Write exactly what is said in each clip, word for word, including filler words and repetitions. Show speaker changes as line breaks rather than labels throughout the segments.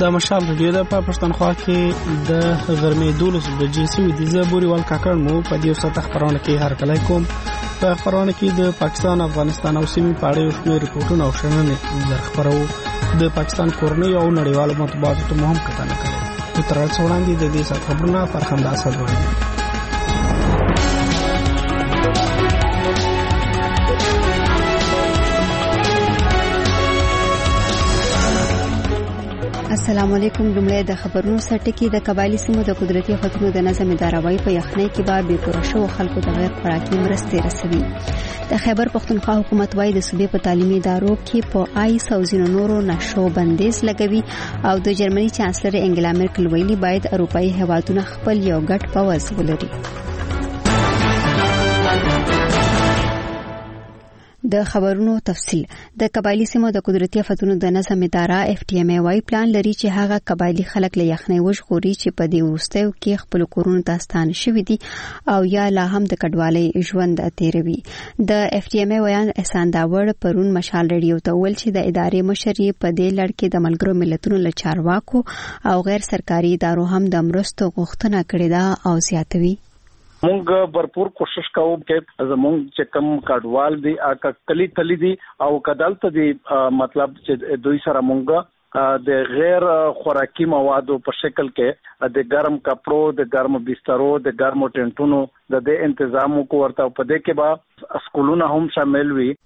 د مشال رادیو د پښتونخوا کې د غرمې دولس بجې سوي د زبوري ول کاکړ مو په دې وسه خبرونه کې هر کله کوم په خبرونه کې د پاکستان افغانستان او سیمې په اړه یو شمېر ریپورتونه او شننې در خبرو د پاکستان کورنۍ او نړیوالو مطبوعاتو ته مهم کتنه کوي تر څو وړاندې د دې څخه خبرونه فرخنده اسد وایي.
السلام علیکم. لومړی د خبرونو سرټکی د قبایلی سیمو د قدرتي خطونو د نظم ادارهوي په یخنۍ کې به بې پوره شو خلکو د غیر خوراکي مرستې رسوي. د خیبر پختونخوا حکومت وايي د صوبې په تعلیمي ادارو کې په آیس او ځینو نورو نشو بندیز لګوي او د جرمني چانسلر انګلا مرکل ویلي باید اروپایي هیوادونه خپل یو ګډ پوځ ولري. د خبرونو تفصیل. د قبایلی سیمو د قدرتي آفتونو د نظم اداره اف ټي ایم ای وايي پلان لري چې هغه قبایلی خلک له یخنۍ وژغوري چې په دې وروستیو کې خپل کورونو ته ستانه شوي دي او یا لا هم د کډوالۍ ژوند تیروي. د اف ټي ایم ای ویان احسان داوړ پرون مشال رادیو ته ویل چې د ادارې مشر په دې لړ کې د ملګرو ملتونو له چارواکو او غیر سرکاري ادارو هم د مرستو غوښتنه کړې ده او زیاتوي.
مونږ برپور کوشش کوو چې زمونږ چې کم کډوال دي اګه کلی تلی دي او کدالته دي مطلب چې دوی سره مونږ د غیر خوراکي موادو په شکل کې د ګرم کپړو د ګرم بسترو د ګرم ټینټونو د دې تنظیم کو ورته په دې کې به سکولونه هم شامل وي.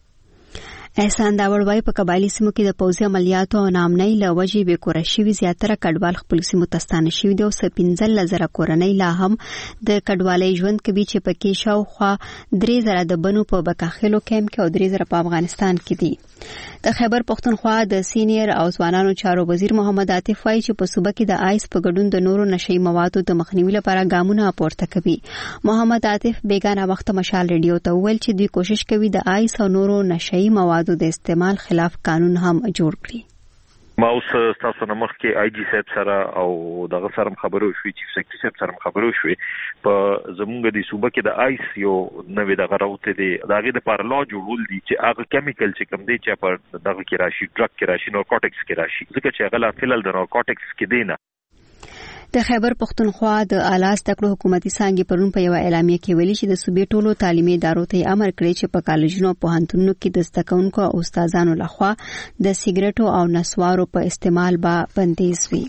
احسان داوړ وايي په قبایلی سیمو کې د پوځي عملیاتو او نامنۍ له وجې بې کوره شوي زیاتره کډوال خپل سیمو ته ستانه شوي دي او څه پنځلس زره کورنۍ لا هم د کډوالۍ ژوند کوي چې پکې شاوخوا درې زره د بنو په بکاخیلو کیمپ کې او درې زره په افغانستان کې دي. د خیبر پختونخوا د سینیر او ځوانانو چارو وزیر محمد عاطف وايي چې په صوبه کې د آیس په ګډون د نورو نشئی موادو د مخنیوي لپاره ګامونه پورته کوي. محمد عاطف بیگانه وخت مشال رادیو ته ویل چې دوی کوشش کوي د آیس او نورو نشئی موادو د استعمال خلاف قانون هم جوړ کړي.
ما اوس تاسو نه مخکې آی جی صاحب سره او دغه سره خبرو شوې چیف سیکرټری صاحب سره خبرو شوې په زمونږ د صوبه کې د آیس یو نوې دغه راوته دي دغه د پارلا جوړول دي چې هغه کیمیکل چې کوم دي چې په دغه کې راشي ډرګ کې راشي نارکوټکس کې راشي ځکه چې هغه لا فلل د نارکوټکس کې دی نه.
د خیبر پختونخوا د اعلی زده کړو حکومتي څانګې پرون په یو اعلامیه کې ویلي چې د صوبې ټولو تعلیمي ادارو ته امر کړی چې په کالجونو او پوهنتونونو کې د زده کوونکو او استادانو لخوا د سیګریټو او نسوارو په استعمال به بندیز وي.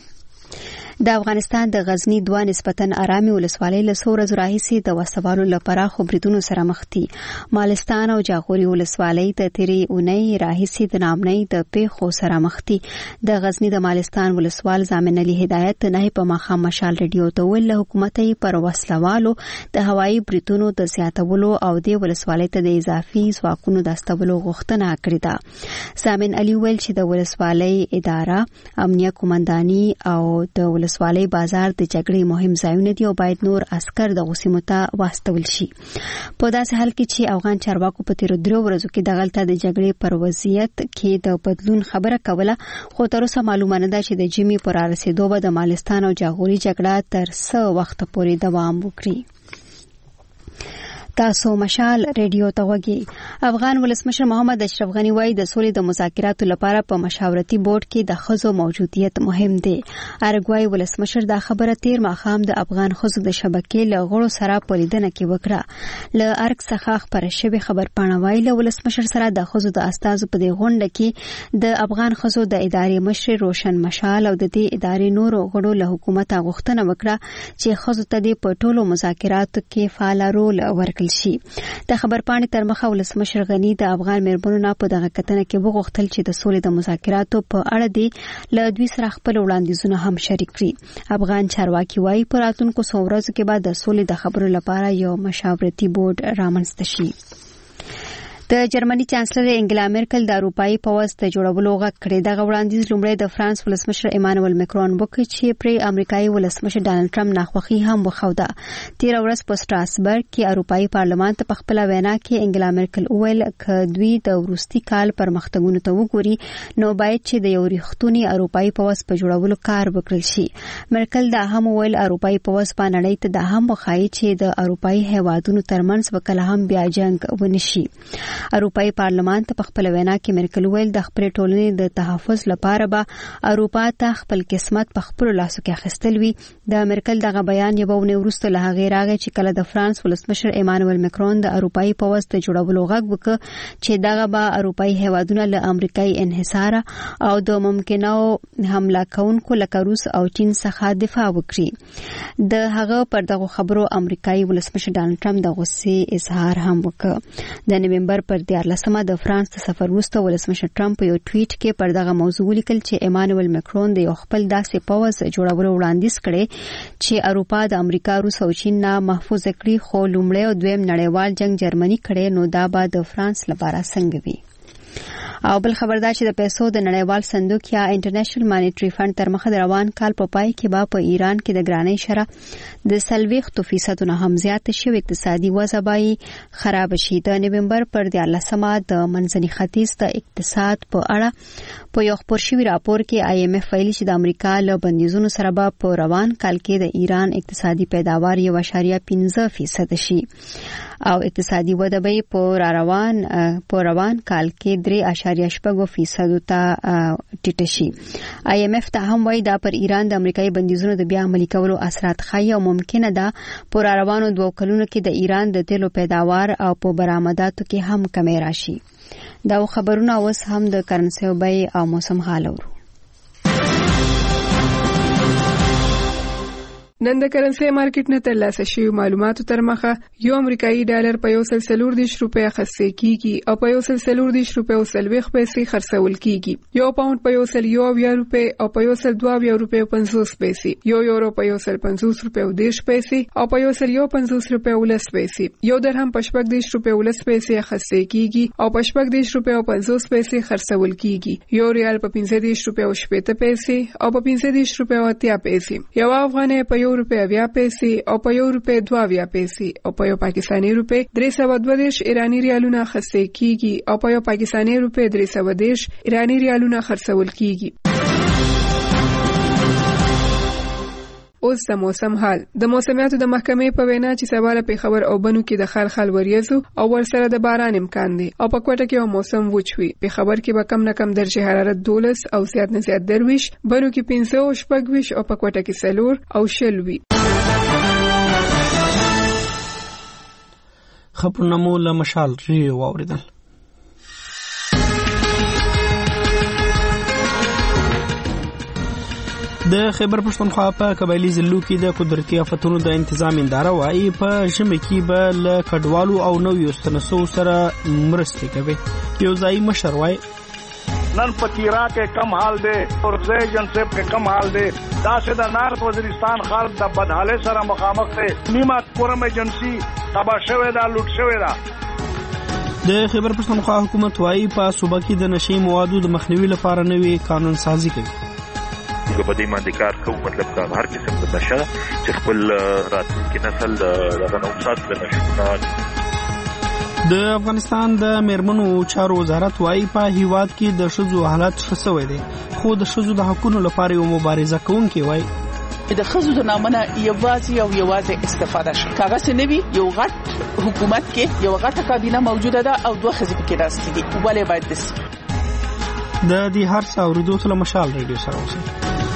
د افغانستان د غزنی دوه نسبتاً آرامي ولسوالۍ له څو ورځو راهیسې د وسوالو لپاره خبرتونو سره مخ دي. مالستان او جاغوري ولسوالۍ ته تیرې اونۍ راهیسې د نامنۍ د پیښو سره مخ دي. د غزنی د مالستان ولسوال زامن علي هدایت نه په ماښام مشال رادیو ته ویل له حکومت یې پر وسلوالو د هوایي بریتونو د زیاتولو او د ولسوالۍ ته د اضافي ځواکونو د استولو غوښتنه کړې ده. زامن علي ویل چې د ولسوالۍ اداره امنیه قومنداني او د ولسوالۍ بازار د جګړې مهم ځایونه دي او باید نور عسكر د غوسیمو ته واستول شي. په داسې حال کې چې افغان چارواکو په تیرو درو ورځو کې دغلته د جګړې پر وضعیت کې د بدلون خبره کوله خو تر اوسه معلومه نه ده چې د جمی پر رسیدو به د مالستان او جاغوري جګړه تر څه وخت پورې دوام وکړي. تاسو مشال رادیو ته وګورئ. افغان ولسمشر محمد اشرف غنی وايي د سولې د مذاکراتو لپاره په مشاورتي بورډ کې د ښځو موجودیت مهم دی. ارګوای ولسمشر دا خبره تیر ماښام د افغان ښځو د شبکې له غړو سره په لیدنه کې وکړه. له ارګ څخه خبره شوې خبرپاڼه وايي له ولسمشر سره د ښځو د استازو په دې غونډه کې د افغان ښځو د ادارې مشر روشن مشال او د دې ادارې نورو غړو له حکومت غوښتنه وکړه چې ښځو ته د په ټولو مذاکراتو کې فعال رول ورکړي شي. د خبرپاڼې تر مخه ولسمشر غنی د افغان مېرمنو نه په دغه کتنه کې وغوښتل چې د سولې د مذاکراتو په اړه دې له دوی سره خپل وړاندیزونه هم شریک کړي. افغان چارواکي وايي په راتلونکو څو ورځو کې به د سولې د خبرو لپاره یو مشاورتي بورډ رامنځته شي. د جرمني چانسلر انګلا مرکل د اروپایي پوځ ته جوړولو غږ کړی. دغه وړاندیز لومړی د فرانس ولسمشر ایمانوئل مکرون وکړ چې پرې امریکایي ولسمشر ډانلډ ټرمپ ناخوښي هم وښوده. تېره ورځ په سټراسبرګ کې اروپایي پارلمان ته په خپله وینا کې انګلا مرکل وویل که دوی د وروستي کال پرمختګونو ته وګوري نو باید چې د یو ریښتوني اروپایي پوځ په جوړولو کار وکړل شي. مرکل دا هم وویل اروپایي پوځ په نړۍ ته دا هم وښایي چې د اروپایي هیوادونو ترمنځ به کله هم بیا جنګ ونه شي. اروپאי پارلمان ته په خپل وینا کې مرکل ویل د خپل ټولنې د تحفظ لپاره به اروپا ته خپل قسمت په خپل لاسو کې اخیستل وي. د مرکل دغه بیان یو ونه وروسته له هغه راغی چې کله د فرانس ولسمشر ایمانوئل مکرون د اروپאי پوځ د جوړولو غږ وکړ چې دغه به اروپאי هیوادونه له امریکایي انحصار او د ممکنه حمله کوونکو لکه روس او چین څخه دفاع وکړي. د هغه پر دغه خبرو امریکایي ولسمشر ډانلډ ټرمپ د غصې اظهار هم وکړ. د نومبر پر دیارلسمه د فرانس د سفر وروسته ولسمشر ټرمپ یو ټویټ کې پر دغه موضوع لیکل چې ایمانوئل مکرون د یو خپل داسې پوځ جوړولو وړاندیز کړي چې اروپا د امریکا روس او چین نه محفوظ کړي، خو لومړی او دویم نړیوال جنگ جرمني کړي، نو دا به د فرانس لپاره څنګه وي؟ او بل خبردار چې د پیسو د نړیوال صندوق یا انټرنیشنل مانیټری فند تر مخه د روان کال په پای کې به په ایران کې د ګرانۍ شرح د څلوېښتو فیصدو نه هم زیات شوی اقتصادي وضع به خراب شي. د نومبر پر دیارلسمه د منځني ختیځ د اقتصاد په اړه په یو خپور شوی راپور کې آی ایم ایف ویلي چې د امریکا له بندیزونو سره به په روان کال کې د ایران اقتصادي پیداوار یو اشاریه پنځه فیصد شي او اقتصادي وده به په روان په روان کال کې درې اشاریه شپږ فیصد ته ټیټه شي. آی ایم ایف ته هم وایي دا پر ایران د امریکایي بندیزونو د بیا عملي کولو اثرات ښایي او ممکنه ده په روانو دوه کلونو کې د ایران د تیلو پیداوار او په برآمداتو کې هم کمی راشي. دا خبرونه اوس هم د کرنسي بیې او موسم حال اورو.
نن د کرنسي مارکیټ نه ترلاسه شوی معلوماتو تر مخه یو امریکایي ډالر په یو سل څلور دیرش روپۍ اخیستل کیږي او په یو سل څلور دیرش روپۍ او څلوېښت پیسې خرڅول کیږي. یو پاوند په یو سل یو اویا روپۍ او په یو سل دوه اویا روپۍ او پنځوس پیسې، یو یورو په یو سل پنځوس روپۍ او دېرش پیسې او په یو سل یو پنځوس روپۍ او لس پیسې، یو درهم په شپږ دیرش روپۍ او لس پیسې اخیستل کیږي او په شپږ دیرش روپۍ او پنځوس پیسې خرڅول کیږي. یو ریال په پنځه دیرش روپۍ او شپېته پیسې او په پنځه دیرش روپۍ او اتیا پیسې، یو افغانۍ په یو روپۍ اویا پیسې او په یو روپۍ دوه اویا پیسې او په یو پاکستاني روپۍ درې سوه دوه دیرش ایراني ریالونه اخیستل کیږي او په یو پاکستاني روپۍ درې سوه دیرش ایراني ریالونه خرڅول کیږي. اوس د موسم حال. د موسمیاتو د محکمې په وینا چې سبا له پېښور او بنو کې د خال خال وریځو او ورسره د باران امکان دی او په کوټه کې موسم وچ وي. پېښور کې به کم نه کم درجه حرارت دولس او زیات نه زیات درویش، بنو کې پنځه او شپږ ویش او په کوټه کې څلور او شل وي.
خبرونه مو له مشال ریو واوریدل. د خیبر پښتونخوا په قبایلی ضلعو کې د قدرتي آفتونو د انتظام اداره وايي په ژمي کې به له کډوالو او نویو ستنسو سره مرستې کوي. یو ځایي مشر وايي
نن پکیرا کې کم حال دی اور زیجن سیب کې کم حال دی. دا چې د نارت وزیرستان خلک د بدحاله سره مخامخ دي. نیمه کورم ایجنسی تبا شوی دا لوټ شوی دا.
د خیبر پښتونخوا حکومت وايي په صوبه کې د نشي موادو د مخنیوي لپاره نوی قانون سازي کوي.
موږ په دې باندې کار کوو، مطلب دا هر قسم د نشه چې خپل راتلونکي نسل دغه نوسات د نشو.
د افغانستان د میرمنو چارو وزارت وايي په هیواد کې د ښځو حالت ښه شوی دی، خو د ښځو د حقوقو لپاره یو مبارزه کوونکی وايي
د ښځو د نامنه یوازې او یوازې استفاده شي. کاغذ نه وي، یو غټ حکومت کې یو غټه کابینه موجوده ده او دوه ښځې پکې راستي دي، ولې باید داسې
د دې هر څه اورېدو ته له مشال ریډیو سره اوسئ.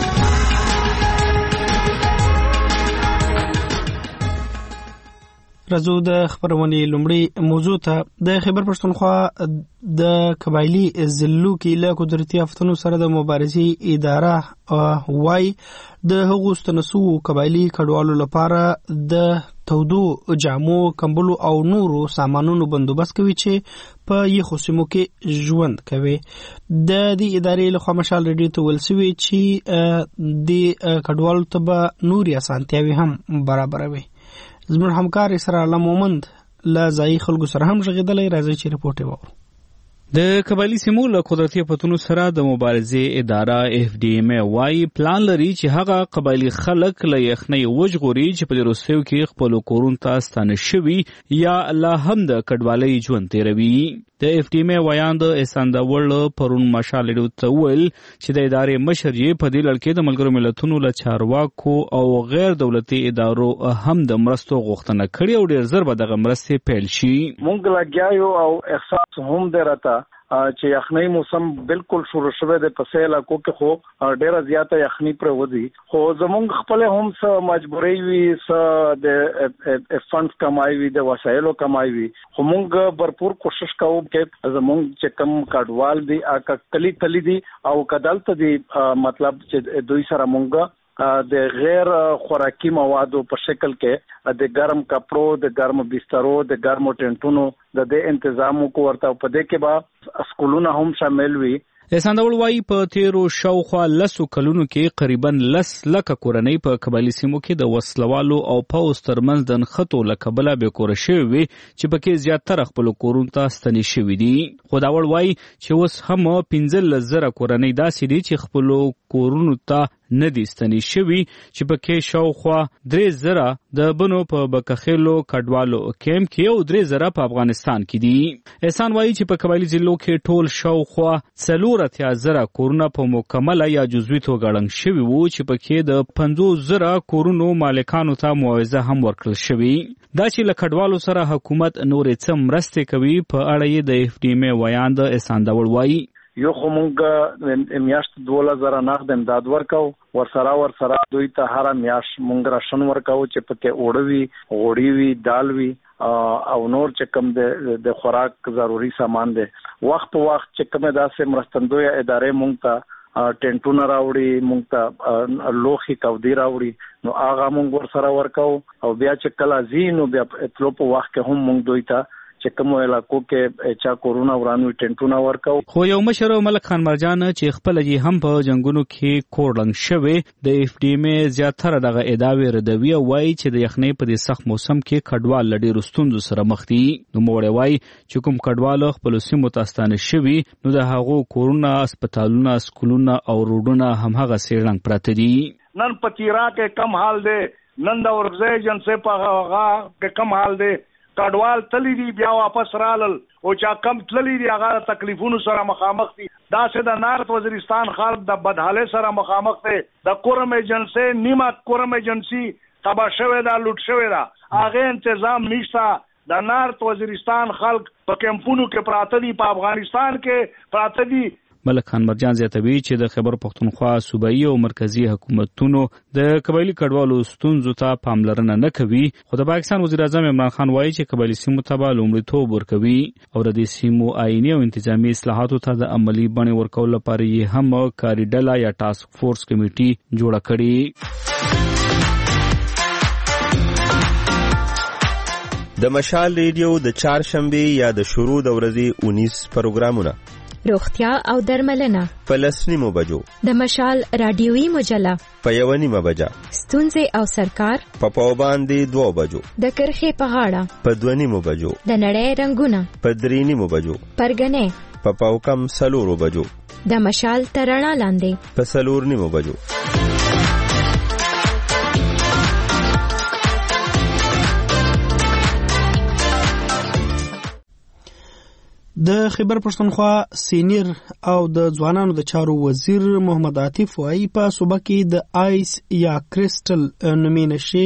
راځو د خبرونې لومړی موضوع ته. د خیبر پښتونخوا د قبایلی ضلعو کې له قدرتي آفتونو سره د مبارزې اداره وايي د هغو ستنسو قبایلی کډوالو لپاره د تودو جامو، کمبلو او نورو سامانونو بندوبست کوي چې په یخو سیمو کې ژوند کوي. د دې ادارې لخوا مشال ریډیو ته ویل شوي چې د کډوالو ته به نورې اسانتیاوې هم برابروي. زموږ همکار اسرا الله مومند له ځایي خلکو سره هم غږېدلی. راځي چې رپورټ یې واورو.
د قبایلی سیمو له قدرتي آفتونو سره د مبارزې اداره اف ډي ام وايي پلان لري چې هغه قبایلی خلک له یخنۍ وژغوري چې په روسیو کې خپل کورونو ته ستانه شوي یا لا هم د کډوالۍ ژوند تیروي. د اف ډي ام ویان د اساندول پرون مشالډو ته ویل چې د ادارې مشر یې په دې لړ کې د ملګرو ملتونو له چارواکو او غیر دولتي ادارو هم د مرستو غوښتنه کړې او ډېر زر به دغه مرستې پیل شي.
مونږ لګیایو او احساس هم درته چې یخنۍ موسم بالکل شروع شوه د پسې علاقو کې خو ډیره زیاته یخنۍ پر ودی خو زمونږ خپل هم څه مجبوري وي څه د فند کمای وي د وسایلو کمای وي خو مونږ भरपूर کوشش کوو چې زمونږ چې کم کډوال دي اګه کلی کلی دي او کدالته دي مطلب چې دوی سره مونږ د غیر خوراکي موادو په شکل کې د ګرم کپړو د ګرم بسترو د ګرم ټینټونو د دې تنظیم کو ورته په دې کې به سکولونه هم شامل وي.
اساندول وايي په تیرو شاوخوا لسو کلونو کې قریبا لس لکه کورنۍ په قبایلي سیمو کې د وسلوالو او پوځ ترمنځ د نښتو له کبله بې کوره شوي وي چې پکې زیاتره خپلو کورونو ته ستنې شوي دي. خو داوړ وايي چې اوس هم پنځلس زره کورنۍ داسې دي چې خپلو کورونو ته نه دي ستنې شوي چې پکې شاوخوا درې زره د بنو په بکخیلو کډوالو کیمپ کې او درې زره په افغانستان کې دي. احسان وايي چې په قبایلي ضلعو کې ټول شاوخوا څلور اتیا زره کورونه په مکمله یا جزوي توګه ړنګ شوي وو چې پکې د پنځوس زره کورونو مالکانو ته معاوضه هم ورکړل شوي. دا چې له کډوالو سره حکومت نورې څه مرستې کوي په اړه یې د اف ډي ام ویان د اساندول وايي
یو خو مونږ میاشت دوله زره نقد امداد ورکاو ورسره ورسره دوی ته هر میاشت مونږ راشن ورکاو چې پکې اوړوي غوړي وي دال وي او نور چې کوم د خوراک ضروری سامان دی وخت په وخت چې کومه داسې مرستندوی ادارې مونږ ته ټینټونه راوړي مونږ ته لوخي کودي راوړي نو هغه مونږ ورسره ورکاو او بیا چې کله زینو بیا اتلو په وخت کې هم مونږ دوی ته چې کوم علاقو کې چا کورونا ورانوي ټینټونه ورکاو. خو
یو مشر ملک خان مرجان چې خپل یې هم په جنگونو کې کوړنګ شوی د اف ډي ام زیاتره دغه ادعاوې ردوي او وايي چې د یخنۍ په دې سخت موسم کې کډوال لډي رستوندو سره مخ دي. نو موړی وايي چې کوم کډوال خپل سیمو ته ستانه شوی نو د هغو کورونا هسپتالونه سکولونه او روډونه هم هغه سیرنګ پراته دي.
نن پتیرا کې کم حال دی نن د ورځې جنسه په هغه کې کم حال دی کډوال تللی دی بیا واپس رالل او چا کم تللی دی هغه تکلیفونو سره مخامخ دي. دا سه د نارت وزیرستان خلک د بدحاله سره مخامخ دي. د کورم ایجنسی نیمه کورم ایجنسی تبا شوه دا لوټ شوه دا هغه تنظیم نشته. د نارت وزیرستان خلک په کمپونو کې پراته دي په افغانستان کې پراته دي.
ملک خان مرجان زیاتوي چې د خیبر پختونخوا صوبایي او مرکزی حکومتونو د قبایلی کډوالو ستونزو ته پاملرنه نه کوي. خو د پاکستان وزیر اعظم عمران خان وایي چې قبایلی سیمو ته به لومړیتوب ورکوي او د دې سیمو آئینی او انتظامی اصلاحاتو ته د عملی بڼې ورکولو لپاره یې هم کاري ډله یا ټاسک فورس کمیټي جوړه
کړې. د مشال ریډیو د چهارشنبه یا د شروع د ورځې اونیس پروګرامونه
روغتیا او درملنه
په لس نیمو بجو
د مشال رادیوي مجله
په یو نیمه بجه
ستونزې او سرکار
په پاو باندې دوه بجو
د کرخې په غاړه
په دوه نیمو بجو
د نړۍ رنگونه
په درې نیمو بجو
پرګنې
په پاو کم سلورو بجو
د مشال ترڼا لاندې
په سلور نیمو بجو.
د خیبر پښتونخوا سینیر او د ځوانانو د چارو وزیر محمد عاطف وايي په صوبه کې د آیس یا کریسټل نومي نشي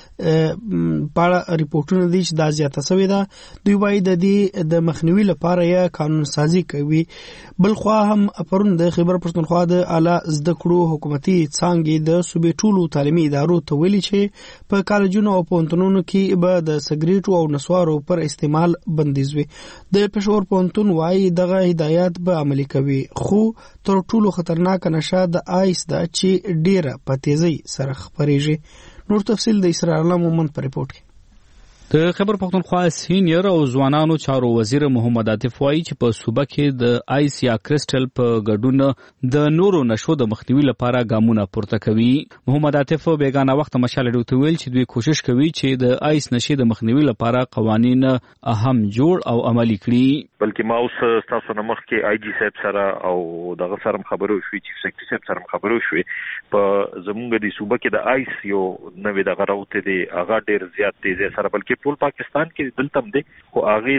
په ریپورتونو دي چې دا زیاته شوې ده. دوی وايي د دې د مخنیوي لپاره یې قانون سازي کوي. بل خو هم پرون د خیبر پښتونخوا د اعلی زده کړو حکومتي څانګې د صوبې ټولو تعلیمي ادارو ته ویلي چې په کالجونو او پوهنتونونو کې به د سګریټو او نسوارو پر استعمال بندیز وي. د پېښور پوهنتون وايي دغه هدایت به عملي کوي خو تر ټولو خطرناک نشه د آیس ده چې ډیره په تیزی سره خپریږي. نور تفصیل د اسرار الله مومن په ریپورت کې.
د خیبر پختونخوا سینیر او ځوانانو چارو وزیر محمد عاطف وايي چې په صوبه کې د آیس یا کریسټل په ګډون د نورو نشو د مخنیوي لپاره ګامونه پورته کوي. محمد عاطف بیگانه وخت مشال ډوت ویل چې دوی کوشش کوي چې د آیس نشي د مخنیوي لپاره قوانين اهم جوړ او عملي کړي.
بلکې ما اوس تاسو نه مخکې آی جی صاحب سره او دغه سره خبرو شوې چیف سیکرټری صاحب سره خبرو شوې په زمونږ د صوبه کې د آیس یو نوې دغه راوته دی هغه ډیر زیات تیزه سره بلکې په ټول پاکستان کې دلته دی خو هغه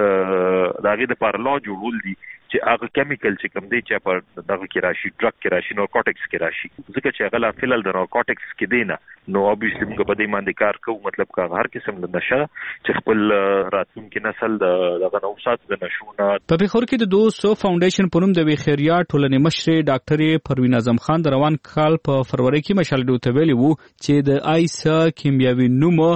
س داغه د پارلا جوړول دي چې هغه کیمیکل چې کوم دی چې په دغه کې راشي ډرګ کې راشي نارکوټکس کې راشي ځکه چې هغه لا فلل د نارکوټکس کې دی نه نو اوبویسلی موږ په دې باندې کار کوو مطلب کا هر قسم د نشه چې خپل راتلونکي نسل دغه نوسات د نشونه
په پیښور کې د دوسو فاونډیشن په نوم د وی خیریه ټولنې مشر ډاکټر پروین اعظم خان د روان کال په فروری کې مشال ډوته ویلی وو چې د آیس کیمیاوي نوم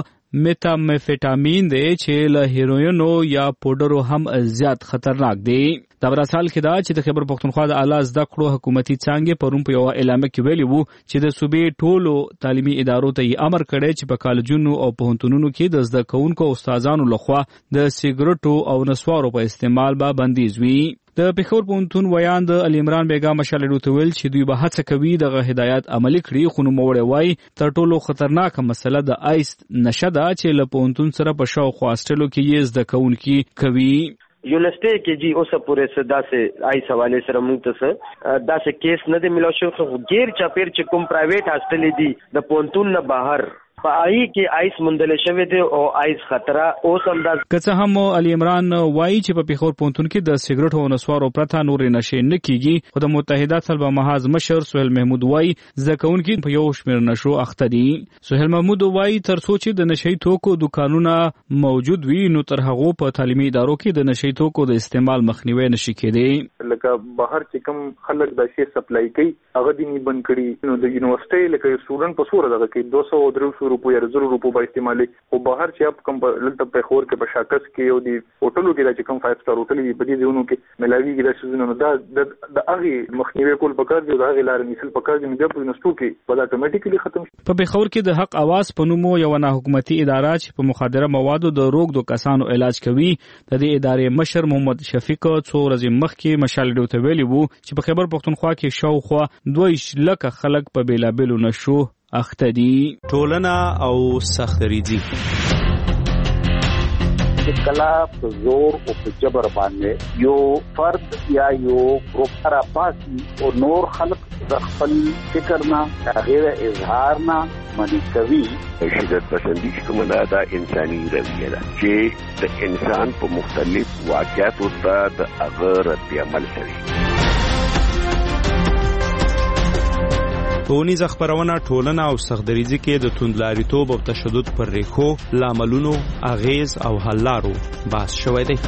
میتامفیټامین دی چې له هیروینو یا پودرو هم زیات خطرناک دی. دا براسال کې دا چې د خیبر پختونخوا د اعلی زده کړو حکومتي څانګې پرون په یو اعلامیه کې ویلي وو چې د صوبې ټولو تعلیمي ادارو ته یې امر کړی چې په کالجونو او پوهنتونونو کې د زده کوونکو او استادانو لخوا د سیګریټو او نسوارو په استعمال به بندیز وي. د پیښور پوهنتون ویان د علي عمران بیګا مشال ډوته ویل چې دوی به هڅه کوي دغه هدایت عملي کړي خو نو موړی وای تر ټولو خطرناک مسله د آیس نشه ده چې له پوهنتون سره په شاوخوا هاسټلو کې یې زده کوونکي کوي.
یونیورسيټي کې جی اوسه پورې صدا سے آیس حواله سره موږ ته دا سه کیس نه دی ملو شو خو غیر چاپیر چې کوم پرایویټ هاسټل دي د پوهنتون نه بهر په آی کې آیس مندل شوی دی او آیس خطر او سم د
کڅه هم علي عمران وایي چې په پیښور پوهنتون کې د سیګریټ او نسوارو پرته نور نشي نه کیږي خو د متحده طلبه محاذ مشر سهیل محمود وایي ځکهونکي په یو شمیر نشو اخته دي. سهیل محمود وایي تر څو چې د نشي توکو دکانونه موجود وي نو تر هغه په تعلیمي ادارو کې د نشي توکو د استعمال مخنیوي نشي کېدی.
لکه بهر چې کوم خلک د شی سپلای کوي هغه دي نه بند کړي نو د یونیورسيټي لکه سټوډنټ په سور دغه کې دوه سوه درې سوه روپیا یا زر روپیا به استعمالي او بهر چې اپ کم لته په خور کې په شاکس کې او دی هوټلو کې چې کوم فایو سٹار هوټل دی په دې ځونو کې ملاوي کې د شزونو د د هغه مخنیوي کول پکار دی د هغه لار نیسل پکار دی د پرنستو کې په اتوماتیکلی ختم شي.
په پیښور کې د حق اواز په نوم یو نه حکومتي اداره چې په مخدره موادو د روغ دو کسانو علاج کوي د دې ادارې مشر محمد شفیق څو ورځې مخکې مشال ډوته ویلی وو چې په خیبر پختونخوا کې شاوخوا دوه لک خلک په بیلابلو نشو اخته دي.
ټولنه او سختریزي
کلا په زور او په جبر باندې یو فرد یا یو ګروپ را پاسي او نور خلق د خپل فکر نه غیر اظهار نه منی کوي.
شدت پسندی کومه دا انساني رویه ده چې د انسان په مختلف واقعاتو ته د هغه رد عمل کوي.
ټولنیزه خبرونه ټولنه او سختدریزي کې د توندلاریتوب او تشدد پر ریښو لاملونو اغیز او حل لارو بحث شوی دی.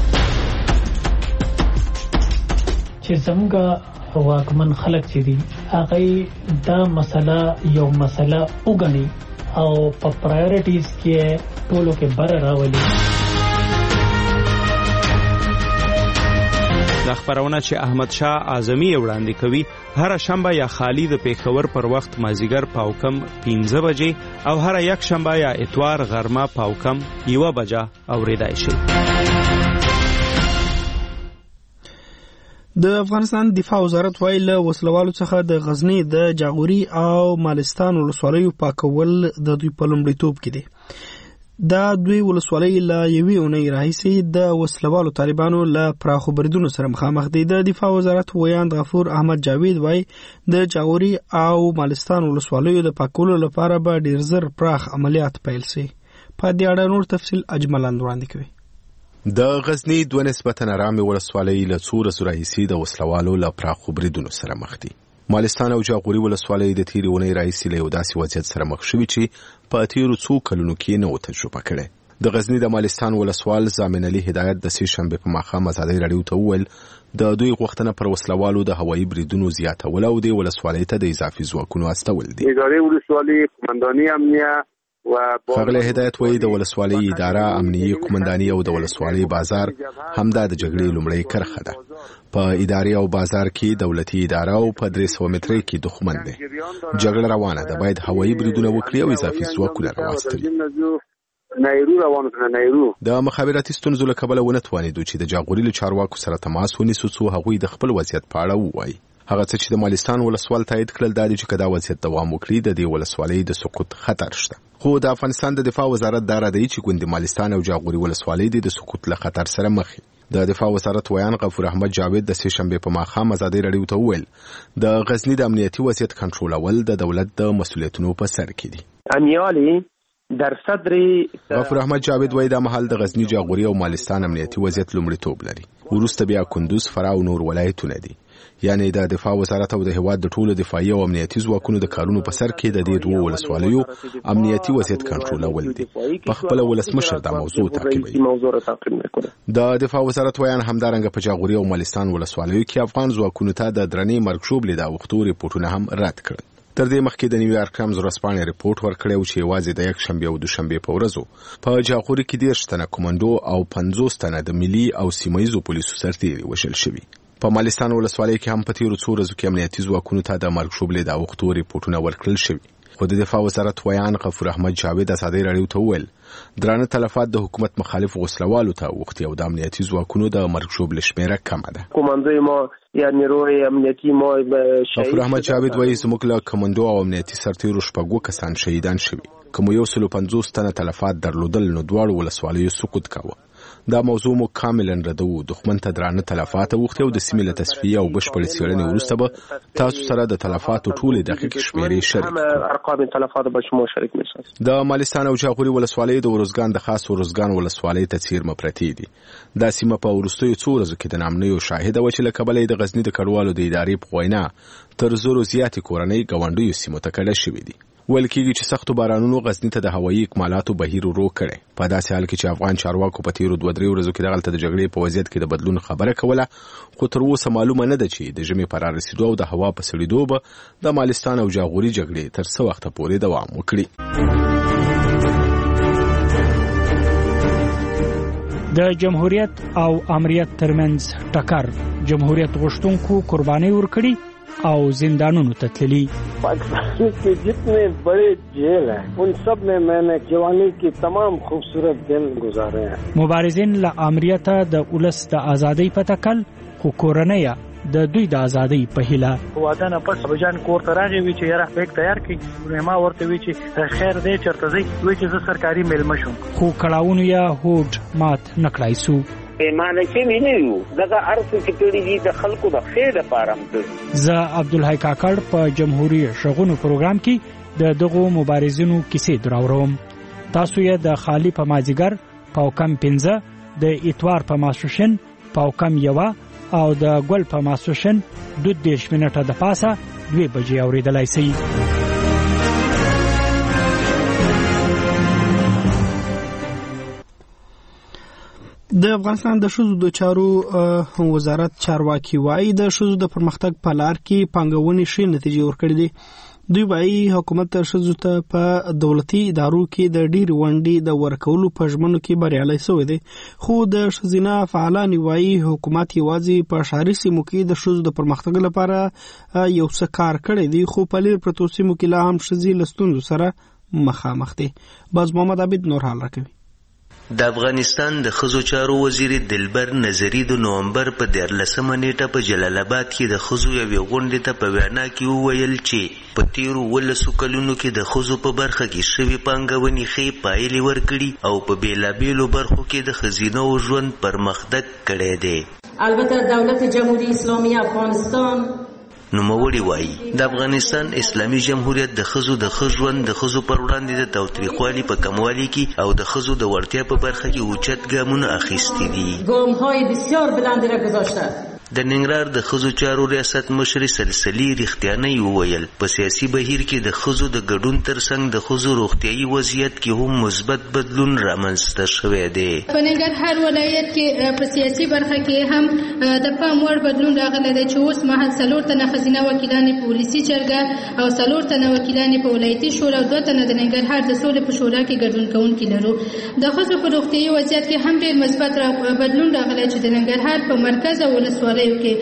چې څنګه واکمن خلک چې دي هغه دا مسله یو مسله وګڼي او په پرایورټیز کې ټولو کې بر راولي.
د خبرونه چې احمد شاه اعظمي وړاندې کوي هر شنبه یا خالی د پیښور پر وخت مازیګر پاوکم پنځه بجې او هر یک شنبه یا اتوار غرمه پاوکم یو بجه اوریدای شي.
د افغانستان دفاع وزارت وایي له وسلوالو څخه د غزنی د جاغوري او مالستان ولسوالیو پاکول د دوی په لومړیتوب کې دی. دا دوی ولسوالۍ له یوې اونۍ راهیسې د وسلوالو طالبانو له پراخو بریدونو سره مخامخ دي. د دفاع وزارت ویاند غفور احمد جاوید وایي د جاغوري او مالستان ولسوالیو د پاکولو لپاره به ډیر زر پراخ عملیات پیل شي. په دې اړه نور تفصیل اجملاند وړاندې کوي.
د غزنی دوه نسبتا نرامې ولسوالۍ له څو ورځو راهیسې د وسلوالو له پراخو بریدونو سره مخ دي. مالستان او جاغوري ولسوالۍ د تیرې اونۍ راهیسې له یو داسې وضعیت سره مخ شوي چې په تیرو څو کلونو کې نه و تجربه کړی. د غزنی د مالستان ولسوال زامن علي هدایت د سې شنبې په ماښام ازادۍ راډیو ته وویل د دوی غوښتنه پر وسلوالو د هوایي بریدونو زیاتول او د ولسوالۍ ته د اضافي ځواکونو استول دي.
ادارې ولسوالۍ قومنداني امنیه
ښاغلی هدایت وایي د ولسوالۍ اداره امنیي قومنداني او د ولسوالۍ بازار همدا د جګړې لومړۍ کرښه ده. په ادارې او بازار کې دولتي اداره او په درې سوه مترۍ کې دښمن دی. جګړه روانه ده، باید هوایي بریدونه وکړي او اضافي ځواکونه راواستوي. د مخابراتي ستونزو له کبله ونه توانېدو چې د جاغوري له چارواکو سره تماس ونیسو څو هغوی د خپل وضعیت په اړه ووایي. هغه څه چې د مالستان ولسوال تایید کړل دا دي چې که دا وضعیت دوام وکړي د دې ولسوالۍ د سقوط خطر شته. خو د افغانستان د دفاع وزارت دا ردوي چې ګوندې مالستان او جاغوري ولسوالۍ د سقوط له خطر سره مخ دي. د دفاع وزارت ویان غفور احمد جاوید د سې شنبې په ماښام ازادۍ راډیو ته وویل د غزنی د امنیتي وضعیت کنټرولول د دولت د مسؤلیتونو په سر کې دي.
امیالي درصد لري.
غفور احمد جاوید وایي دا مهال د غزنی جاغوري او مالستان امنیتي وضعیت لومړیتوب لري، وروسته بیا کندوز، فراه او نور ولایتونه دي. یعنی د دفاع وزارت او د هیواد د ټولو دفاعي او امنیتي ځواکونو د کارونو په سر کې د دې دوه ولسوالیو امنیتي وضعیت کنټرولول دي. په خپل ولسمشر دا موضوع تعقیبوي. د دفاع وزارت ویان همدارنګه په جاغوري او مالستان ولسوالیو کې افغان ځواکونو ته د درنې مرګ شوبلې د وختو ریپورتونه هم رد کړل. تر دې مخکې د نیویارک ټایمز ورځپاڼې ریپورت ورکړی و چې یوازې د یک شنبې او دوشنبې په ورځو په جاغوري کې دېرش تنه کمانډو او پنځوس تنه د ملي او سیمه ییزو پولیسو سرتیري وژل شوي. په مالستان ولسوالۍ کې هم په تیرو څو ورځو کې امنیتي ځواکونو ته د مرګ شوبلې د اوښتو ریپورتونه ورکړل شوي. خو د دفاع وزارت ویان غفور احمد جاوید ازادۍ راډیو ته وویل درانه تلفات د حکومت مخالف وسلوالو ته اوښتي او د امنیتي ځواکونو د مرګ شوبلې شمیره کمه ده.
کمانډوی ما یا نیروی امنیتي ما
غفور احمد جاوید وایي زموږ له کمانډو او امنیتي سرتیرو شپږ کسان شهیدان شوي. کوم یو سل پنځوس تنه تلفات درلودل نو دواړو ولسوالیو سقوط کاوه. دا موضوع مو کاملا ردو. دښمن ته درانه تلفات اوښتي او د سیمې له تصفیه او بشپړې څېړنې وروسته به تاسو سره د تلفاتو ټولې دقیقې شمیرې شریک
ارقام تلفات به شما شریک میشن.
د مالستان او جاغوري ولسوالۍ د ورزګان د خاص ورزګان ولسوالۍ ته څیرمه پرتې دي. دا سیمه په وروستیو څو ورځو کې د نامنیو شاهده وه چې له کبله د غزني د کډوالو د ادارې په وینا تر زرو زیاتې کورنۍ ګاونډیو سیمو ته کډه شوي دي. ویل کېږي چې سختو بارانونو غزني ته د هوایي اکمالاتو بهیر ورو کړی. په داسې حال کې چې افغان چارواکو په تیرو دوه درې ورځو کې دغلته د جګړې په وضعیت کې د بدلون خبره کوله، خو تر اوسه معلومه نه ده چې د ژمي په رارسېدو او د هوا په سړېدو به د مالستان او جاغوري جګړې تر څه وخته پورې دوام وکړي.
د جمهوریت او امریت ترمنځ ټکر جمهوریت غوښتونکو قرباني ورکړي او زندانونو ته تللی.
پاکستان کے جتنے بڑے جیل ہیں ان سب میں میں نے جوانی کی تمام خوبصورت دن گزارے ہیں.
مبارزین له امریته د ولس د ازادۍ په تکل خو کورنۍ د دوی د ازادۍ په هیله
واده نه پس بجان کور ته راغی وی چې یاره بیگ تیار کړي. ما ورته وی چې خیر دې چرته ځي وی چې زه سرکاري میلمه شوم.
خو کړهونو یا هوډ مات نکړای سو.
پیمانه کې نه یو دغه ارث چې کړي دي د خلکو د خیر لپاره هم کړي.
زه عبدالحی کاکړ په جمهوریت شغونو پروګرام کې د دغو مبارزینو کیسې دراوروم. تاسو یې د خالی په مازیګر پاوکم پنځه د اتوار په ماسوشن پاوکم یوا او د ګل په ماسوشن دوه دیش منټه د پاسه دوه بجې اوریدلای شئ.
د افغانستان د ښځو د چارو وزارت چارواکي وایي د ښځو د پرمختګ په لار کې پانګونې ښې نتیجې ورکړې دي. دوی وایي حکومت د ښځو ته په دولتي ادارو کې د ډېرې ونډې د ورکولو په ژمنو کې بریالی شوی دی. خو د ښځینه فعالانو وایي حکومت یوازې په ښاري سیمو کې د ښځو د پرمختګ لپاره یو څه کار کړی دی، خو په لیر پرتو سیمو کې لا هم ښځې له ستونزو سره مخامخ دي. باز محمد عابد نور حال راکوي.
د افغانستان د ښځو چارو وزیر دلبر نظری د نومبر په دیارلسمه نیټه په جلال آباد کې د ښځو یوې غونډې ته په وینا کې وویل چې په تیرو ولسو کلونو کې د ښځو په برخه کې شوې پانګونې ښې پایلې ورکړي او په بېلابېلو برخو کې د ښځینو ژوند پرمختګ کړی دی.
البته دولت جمهوری اسلامی افغانستان
نوموړي وایي د افغانستان اسلامي جمهوریت د ښځو د ښه ژوند د ښځو پر وړاندې د تاوتریخوالي په کموالي کې او د ښځو د وړتیا په برخه کې اوچت ګامونه اخیستي دي.
ګام‌های بسیار بلندی را گذاشته.
د ننګرهار د ښځو چارو ریاست مشر سلسلې رښتیانۍ وویل په سیاسي بهیر کې د ښځو د ګډون ترڅنګ د ښځو روغتیایي وضعیت کې هم مثبت بدلون رامنځته شوی دی.
په ننګرهار ولایت کې په سیاسي برخه کې هم د پام وړ بدلون راغلی دی چې اوس مهال څلور تنه ښځینه وکیلانې په ولسي جرګه او څلور تنه وکیلانې په ولایتي شورا او دوه تنه د ننګرهار د سولې په شورا کې ګډون کوونکي لرو. د ښځو په روغتیایي وضعیت کې هم ډېر مثبت بدلون راغلی چې د ننګرهار په مرکز او ولسوالۍ کې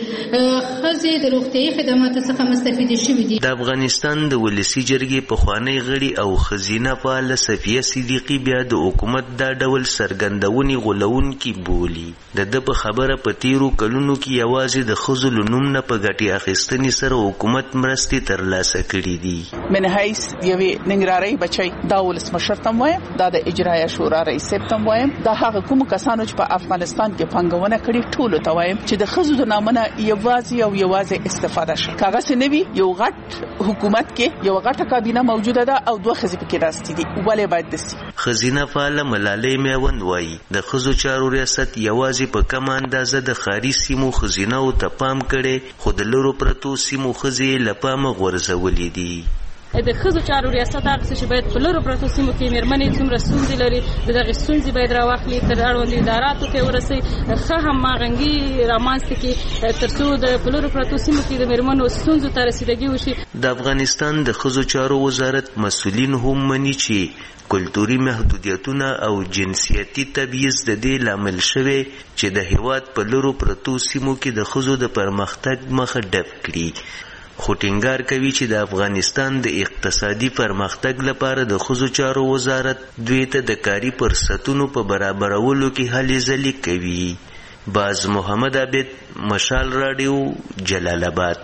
ښځې د روغتیایي خدماتو څخه مستفیدې شوي دي.
د افغانستان د ولسي جرګې پخوانی غړي او ښځینه فعاله صفیه صدیقي بیا د حکومت دا ډول څرګندونې غولونکي بولي. د ده په خبره په تیرو کلونو کې یوازې د ښځو له نوم نه په ګټې اخیستنې سره حکومت مرستې ترلاسه کړي دي.
من حیث یوې ننګرهارۍ بچی دا ولسمشر ته هم وایم، دا د اجرایه شورا رئیس صاحب ته هم وایم، دا هغه کومو کسانو چې په افغانستان کې پانګونه کړې ټولو ته وایم چې د ښځو د نامه نه یوازې او یوازې استفاده شي. کاغه سنوي یو غټ حکومت کې یو غټه کابینه موجوده ده او دوه خزې پکې راستي دي ولې باید دسي.
خزینه فعال ملالۍ میوند وایي د خزو چارو ریاست یوازې په کم اندازه د خاري سیمو خزینه او ته پام کړي خو د لورو پرتو سیمو خزې لپامه غورځولې دي.
د خزو چارو ریاست هغه چې باید په لورو پرتو سیمو کې مېرمنې څومره ستونزې لري دغه ستونزې باید راواخلي تر اړوند اداراتو ته ورسي ښه همغږي رامنځته کړي ترڅو د په لورو پرتو سیمو کې د مېرمنو ستونزو ته رسیدګي وشي. د
افغانستان د خزو چارو وزارت مسؤلین هم مني چې کلتوري محدودیتونه او جنسیتي تبعیض د دې لامل شوی چې د هیواد په لورو پرتو سیمو کې د خزو د پرمختګ مخه ډب کړي. خو ټینګار کوي چې د افغانستان د اقتصادي پرمختګ لپاره د خزو چارو وزارت دوی ته د کاري فرصتونو په برابرولو کې هلې ځلې کوي. باز محمد عابد، مشال رادیو، جلال آباد.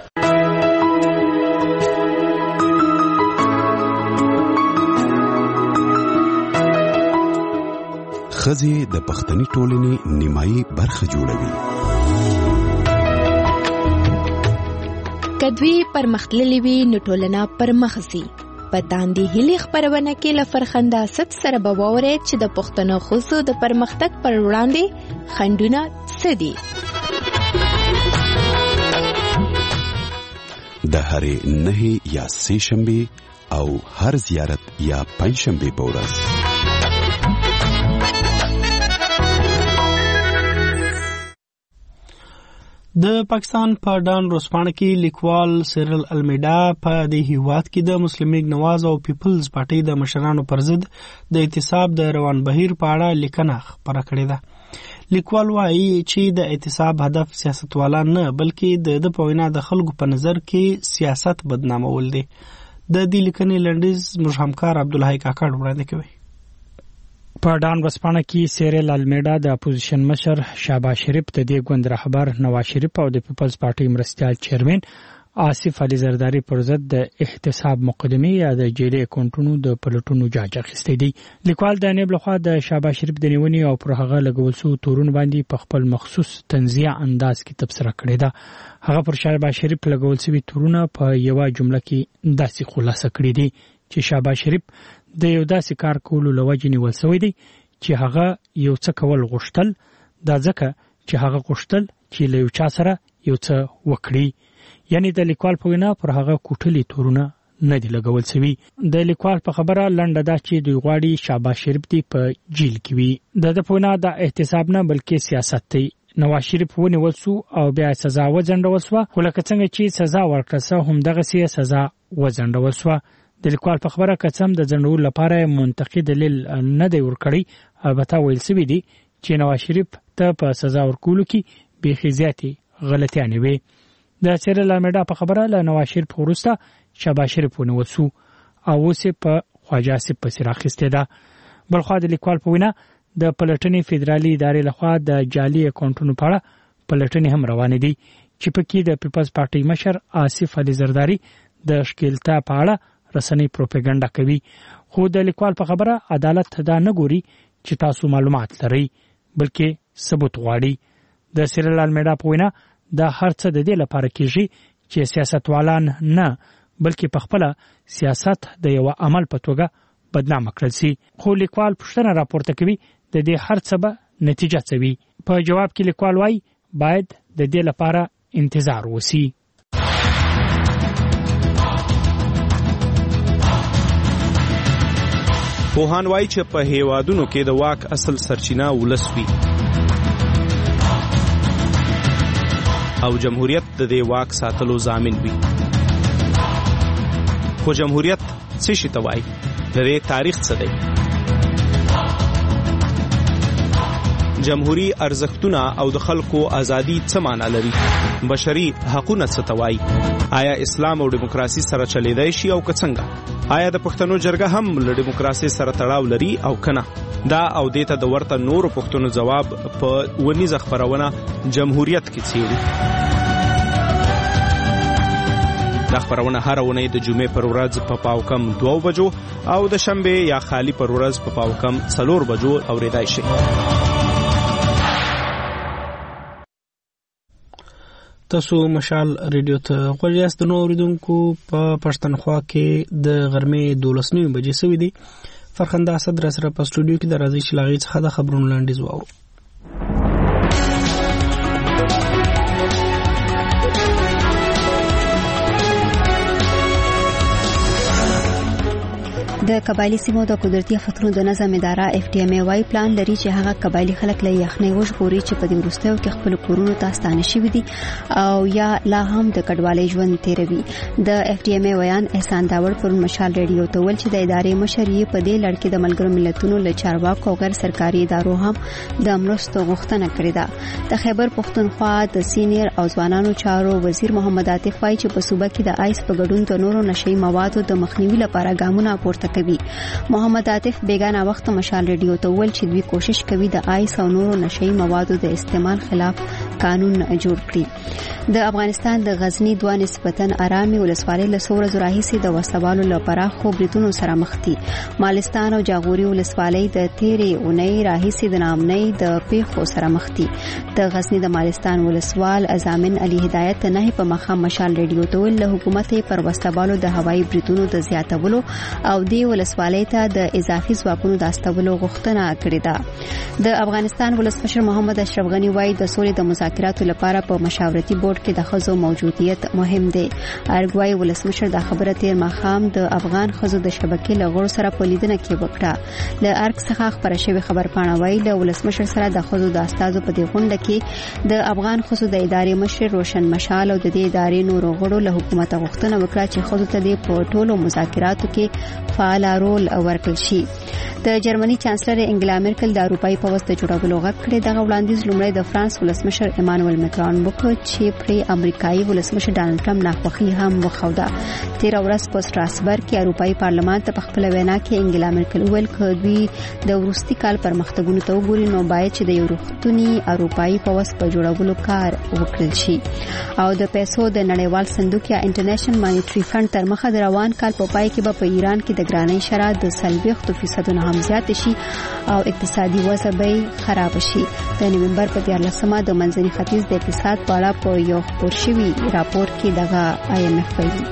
ښځې د پښتني ټولنې نیمایي برخه جوړوي.
کدوی پرمختللی وی نو ټولنه پرمخزي. په داندې هلي خبرونه کې لفرخنده ست سره بواوره چې د پښتنو خصو د پرمختګ پر وړاندې خندونه سدي.
د هرې نه یا سې شنبه او هر زیارت یا پنځ شنبه په ورځ
د پاکستان په ډان روسپانه کې لیکوال سیرل المیډا په دې هیواد کې د مسلم لیگ نواز او پیپلز پارټي د مشرانو پر ضد د اعتصاب د روان بهیر په اړه لیکنه خپره کړې ده. لیکوال وایي چې د اعتصاب هدف سیاستوالان نه بلکې د د پوینا د خلکو په نظر کې سیاست بدنامول دي. د دې لیکنې لنډیز موږ همکار عبدالحی کاکړ وړاندې کوي.
په ډان ورسپانه کې سیرل المیډا د اپوزیشن مشر شهباز شریف د دې ګوند رهبر نواز شریف او د پیپلز پارټي مرستیال چیرمن آصف علي زرداری پر ضد د احتساب مقدمه یا د جیلي اکاونټونو د پلټونو جاج اخیستی دی. لیکوال د نیب لخوا د شهباز شریف د نیونې او پر هغه لګول شو تورون باندې په خپل مخصوص تنزیه انداز کې تبصره کړې ده. هغه پر شهباز شریف لګول شوی تورونه په یو جمله کې داسې خلاصه کړې دي چې شهباز شریف د یو داسې کار کولو لوجې نیول شوی دی چې هغه یو څه کول غوښتل، دا ځکه چې هغه غوښتل چې له یو چا سره یو څه وکړي. یعنی د لیکوال په وینا پر هغه کوټلي تورونه نه دی لګول شوی. د لیکوال په خبره لنډه ده چې دوی غواړي شهباز شریف دی په جیل کې وي. د د په وینا د احتساب نه بلکې سیاست دی. نواز شریف ونیول شو او بیا سزا وځنډول شوه، خو لکه څنګه چې سزا ورکړه سوه همدغسې سزا وځنډول شوه. د لیکوال په خبره قسم د ځنډولو لپاره منطقي دلیل نه دی ورکړی. البته ویل شوي دي چې نواز شریف ته په سزا ورکولو کې بیخي زیاتې غلطیانې وې. د سیرل المیډا په خبره له نواز شریف وروسته شهباز شریف ونیول شو او اوس یې په خواجه آصف پسې راخیستې ده. بلخوا د لیکوال په وینا د پلټنې فدرالي ادارې لخوا د جعلي اکاونټونو په اړه پلټنې هم روانې دي چې پکې د پیپلز پارټي مشر آصف علي زرداری د ښکیلتا په اړه رسنۍ پروپاګاندا کوي. خو د لیکوال په خبره عدالت دا نه ګوري چې تاسو معلومات لرئ بلکې ثبوت غواړي. د سیرل المیډا په وینا دا هر څه د دې لپاره کیږي چې سیاستوالان نه بلکې په خپل سیاست د یو عمل په توګه بدنامه کړل شي. خو لیکوال پوښتنه راپورته کوي د دې هر څه به نتیجه څه وي. په جواب کې لیکوال وایي باید د دې لپاره انتظار وسی.
پوهان وایي چې په هیوادونو کې د واک اصل سرچینه ولس وي او جمهوریت د دې واک ساتلو ضامن وي. خو جمهوریت څه شي ته وایي؟ د دې تاریخ څه دی؟ جمهوری ارزښتونه او د خلکو ازادي څه معنا لري؟ بشري حقوقونه څه ته وایي؟ آیا اسلام او دیموکراسي سره چلیدای شي او که څنګه؟ آیا د پښتنو جرګه هم له دیموکراسي سره تړاو لري او کنه؟ دا او دیته د ورته نورو پښتنو جواب په ونیزه خبرونه جمهوریت کې څیړي. دا خبرونه هر ونې د جمعې پر ورځ په پاو کم دوه بجو او د شنبه یا خالی پر ورځ په پاو کم څلور بجو اوریدای شي.
تاسو مشال ریډیو ته غوږ یاست. د نو اوریدونکو په پښتونخوا کې د غرمې دولس نیمې بجې سوي دي. فرخنده اسد را سره په سټوډیو کې د راځي چې لاغي څخه د خبرونو لاندې زوارو.
د قبایلی سیمو د قدرتي فترو د نظم اداره اف ټي ام ای وايي پلان لري چې هغه قبایلی خلک له یخنۍ وژغوري چې په دې وروستیو کې خپل کورونو ته ستانه شوي دي او یا لا هم د کډوالۍ ژوند تیروي. د اف ټي ام ای ویان احسان داوړ پر مشال ریډیو ته ویل چې د ادارې مشر یې په دې لړ کې د ملګرو ملتونو له چارواکو او غیر سرکاري ادارو هم د مرستو غوښتنه کړې ده. د خیبر پښتونخوا د سینیر او ځوانانو چارو وزیر محمد عاطف وايي چې په صوبه کې د آیس په ګډون د نورو نشئی موادو د مخنیوي لپاره ګامونه پورته کوي. محمد عاطف بیگانه وخت مشال ریډیو ته ویل چې دوی کوشش کوي د آیس او نورو نشئی موادو د استعمال خلاف قانون جوړ کړي. د افغانستان د غزنی دوه نسبتاً آرامي ولسوالۍ له څو ورځو راهیسې د وسلوالو لپاره خو بریتونو سره مخ دي. مالستان او جاغوري ولسوالۍ د تیرې اونۍ راهیسې د نامنۍ د پیښو سره مخ دي. د غزنی د مالستان ولسوال ازامن علي هدایت نه په مخه مشال ریډیو ته ویل له حکومت پر وسلوالو د هوایي بریتونو د زیاتولو او د ولسوالۍ ته د اضافي ځواکونو د استولو غوښتنه کړې ده. د افغانستان ولسمشر محمد اشرف غنی وايي د سولې د مذاکراتو لپاره په مشاورتي بورډ کې د ښځو موجودیت مهم دی. ارګوای ولسمشر د خبره تیر ماښام د افغان ښځو د شبکې له غړو سره په لیدنه کې وکړه. له ارګ څخه خبره شوې خبر پاڼه وايي له ولسمشر سره د ښځو د استازو په دې غونډه کې د افغان ښځو د ادارې مشر روشن مشال او د دې ادارې نورو غړو له حکومت غوښتنه وکړه چې ښځو ته د په ټولو مذاکراتو کې فعال رول ورکړل شي. د جرمني چانسلر انګلا مرکل د اروپאי پوځ د جوړولو غږ کړی. دغه وړاندیز لومړی د فرانس ولسمشر ایمانوئل مکرون وکړ چې پر امریکایي ولسمشر ډانلډ ټرمپ ناخوښي هم وښوده. تیر ورځ په سټراسبرګ کې اروپאי پارلمان ته په خپل وینا کې انګلا مرکل ویل چې دوی د وروستي کال پرمختګونو ته وګوري نو باید چې د یو روغتوني اروپאי پوځ په جوړولو کار وکړل شي. او د پیسو د نړیوال صندوق یا انټرنیشنل مانیټری فند تر مخه د روان کال په پای کې په ایران کې د ګرانۍ شرح د سلبیختو فیصدونو هم زیات شي او اقتصادي وضع به خراب شي. د نومبر په دیارلسمه د منځني ختیځ د اقتصاد په اړه په یو خپور شوي راپور کې دغه آی ایم اف ویلي.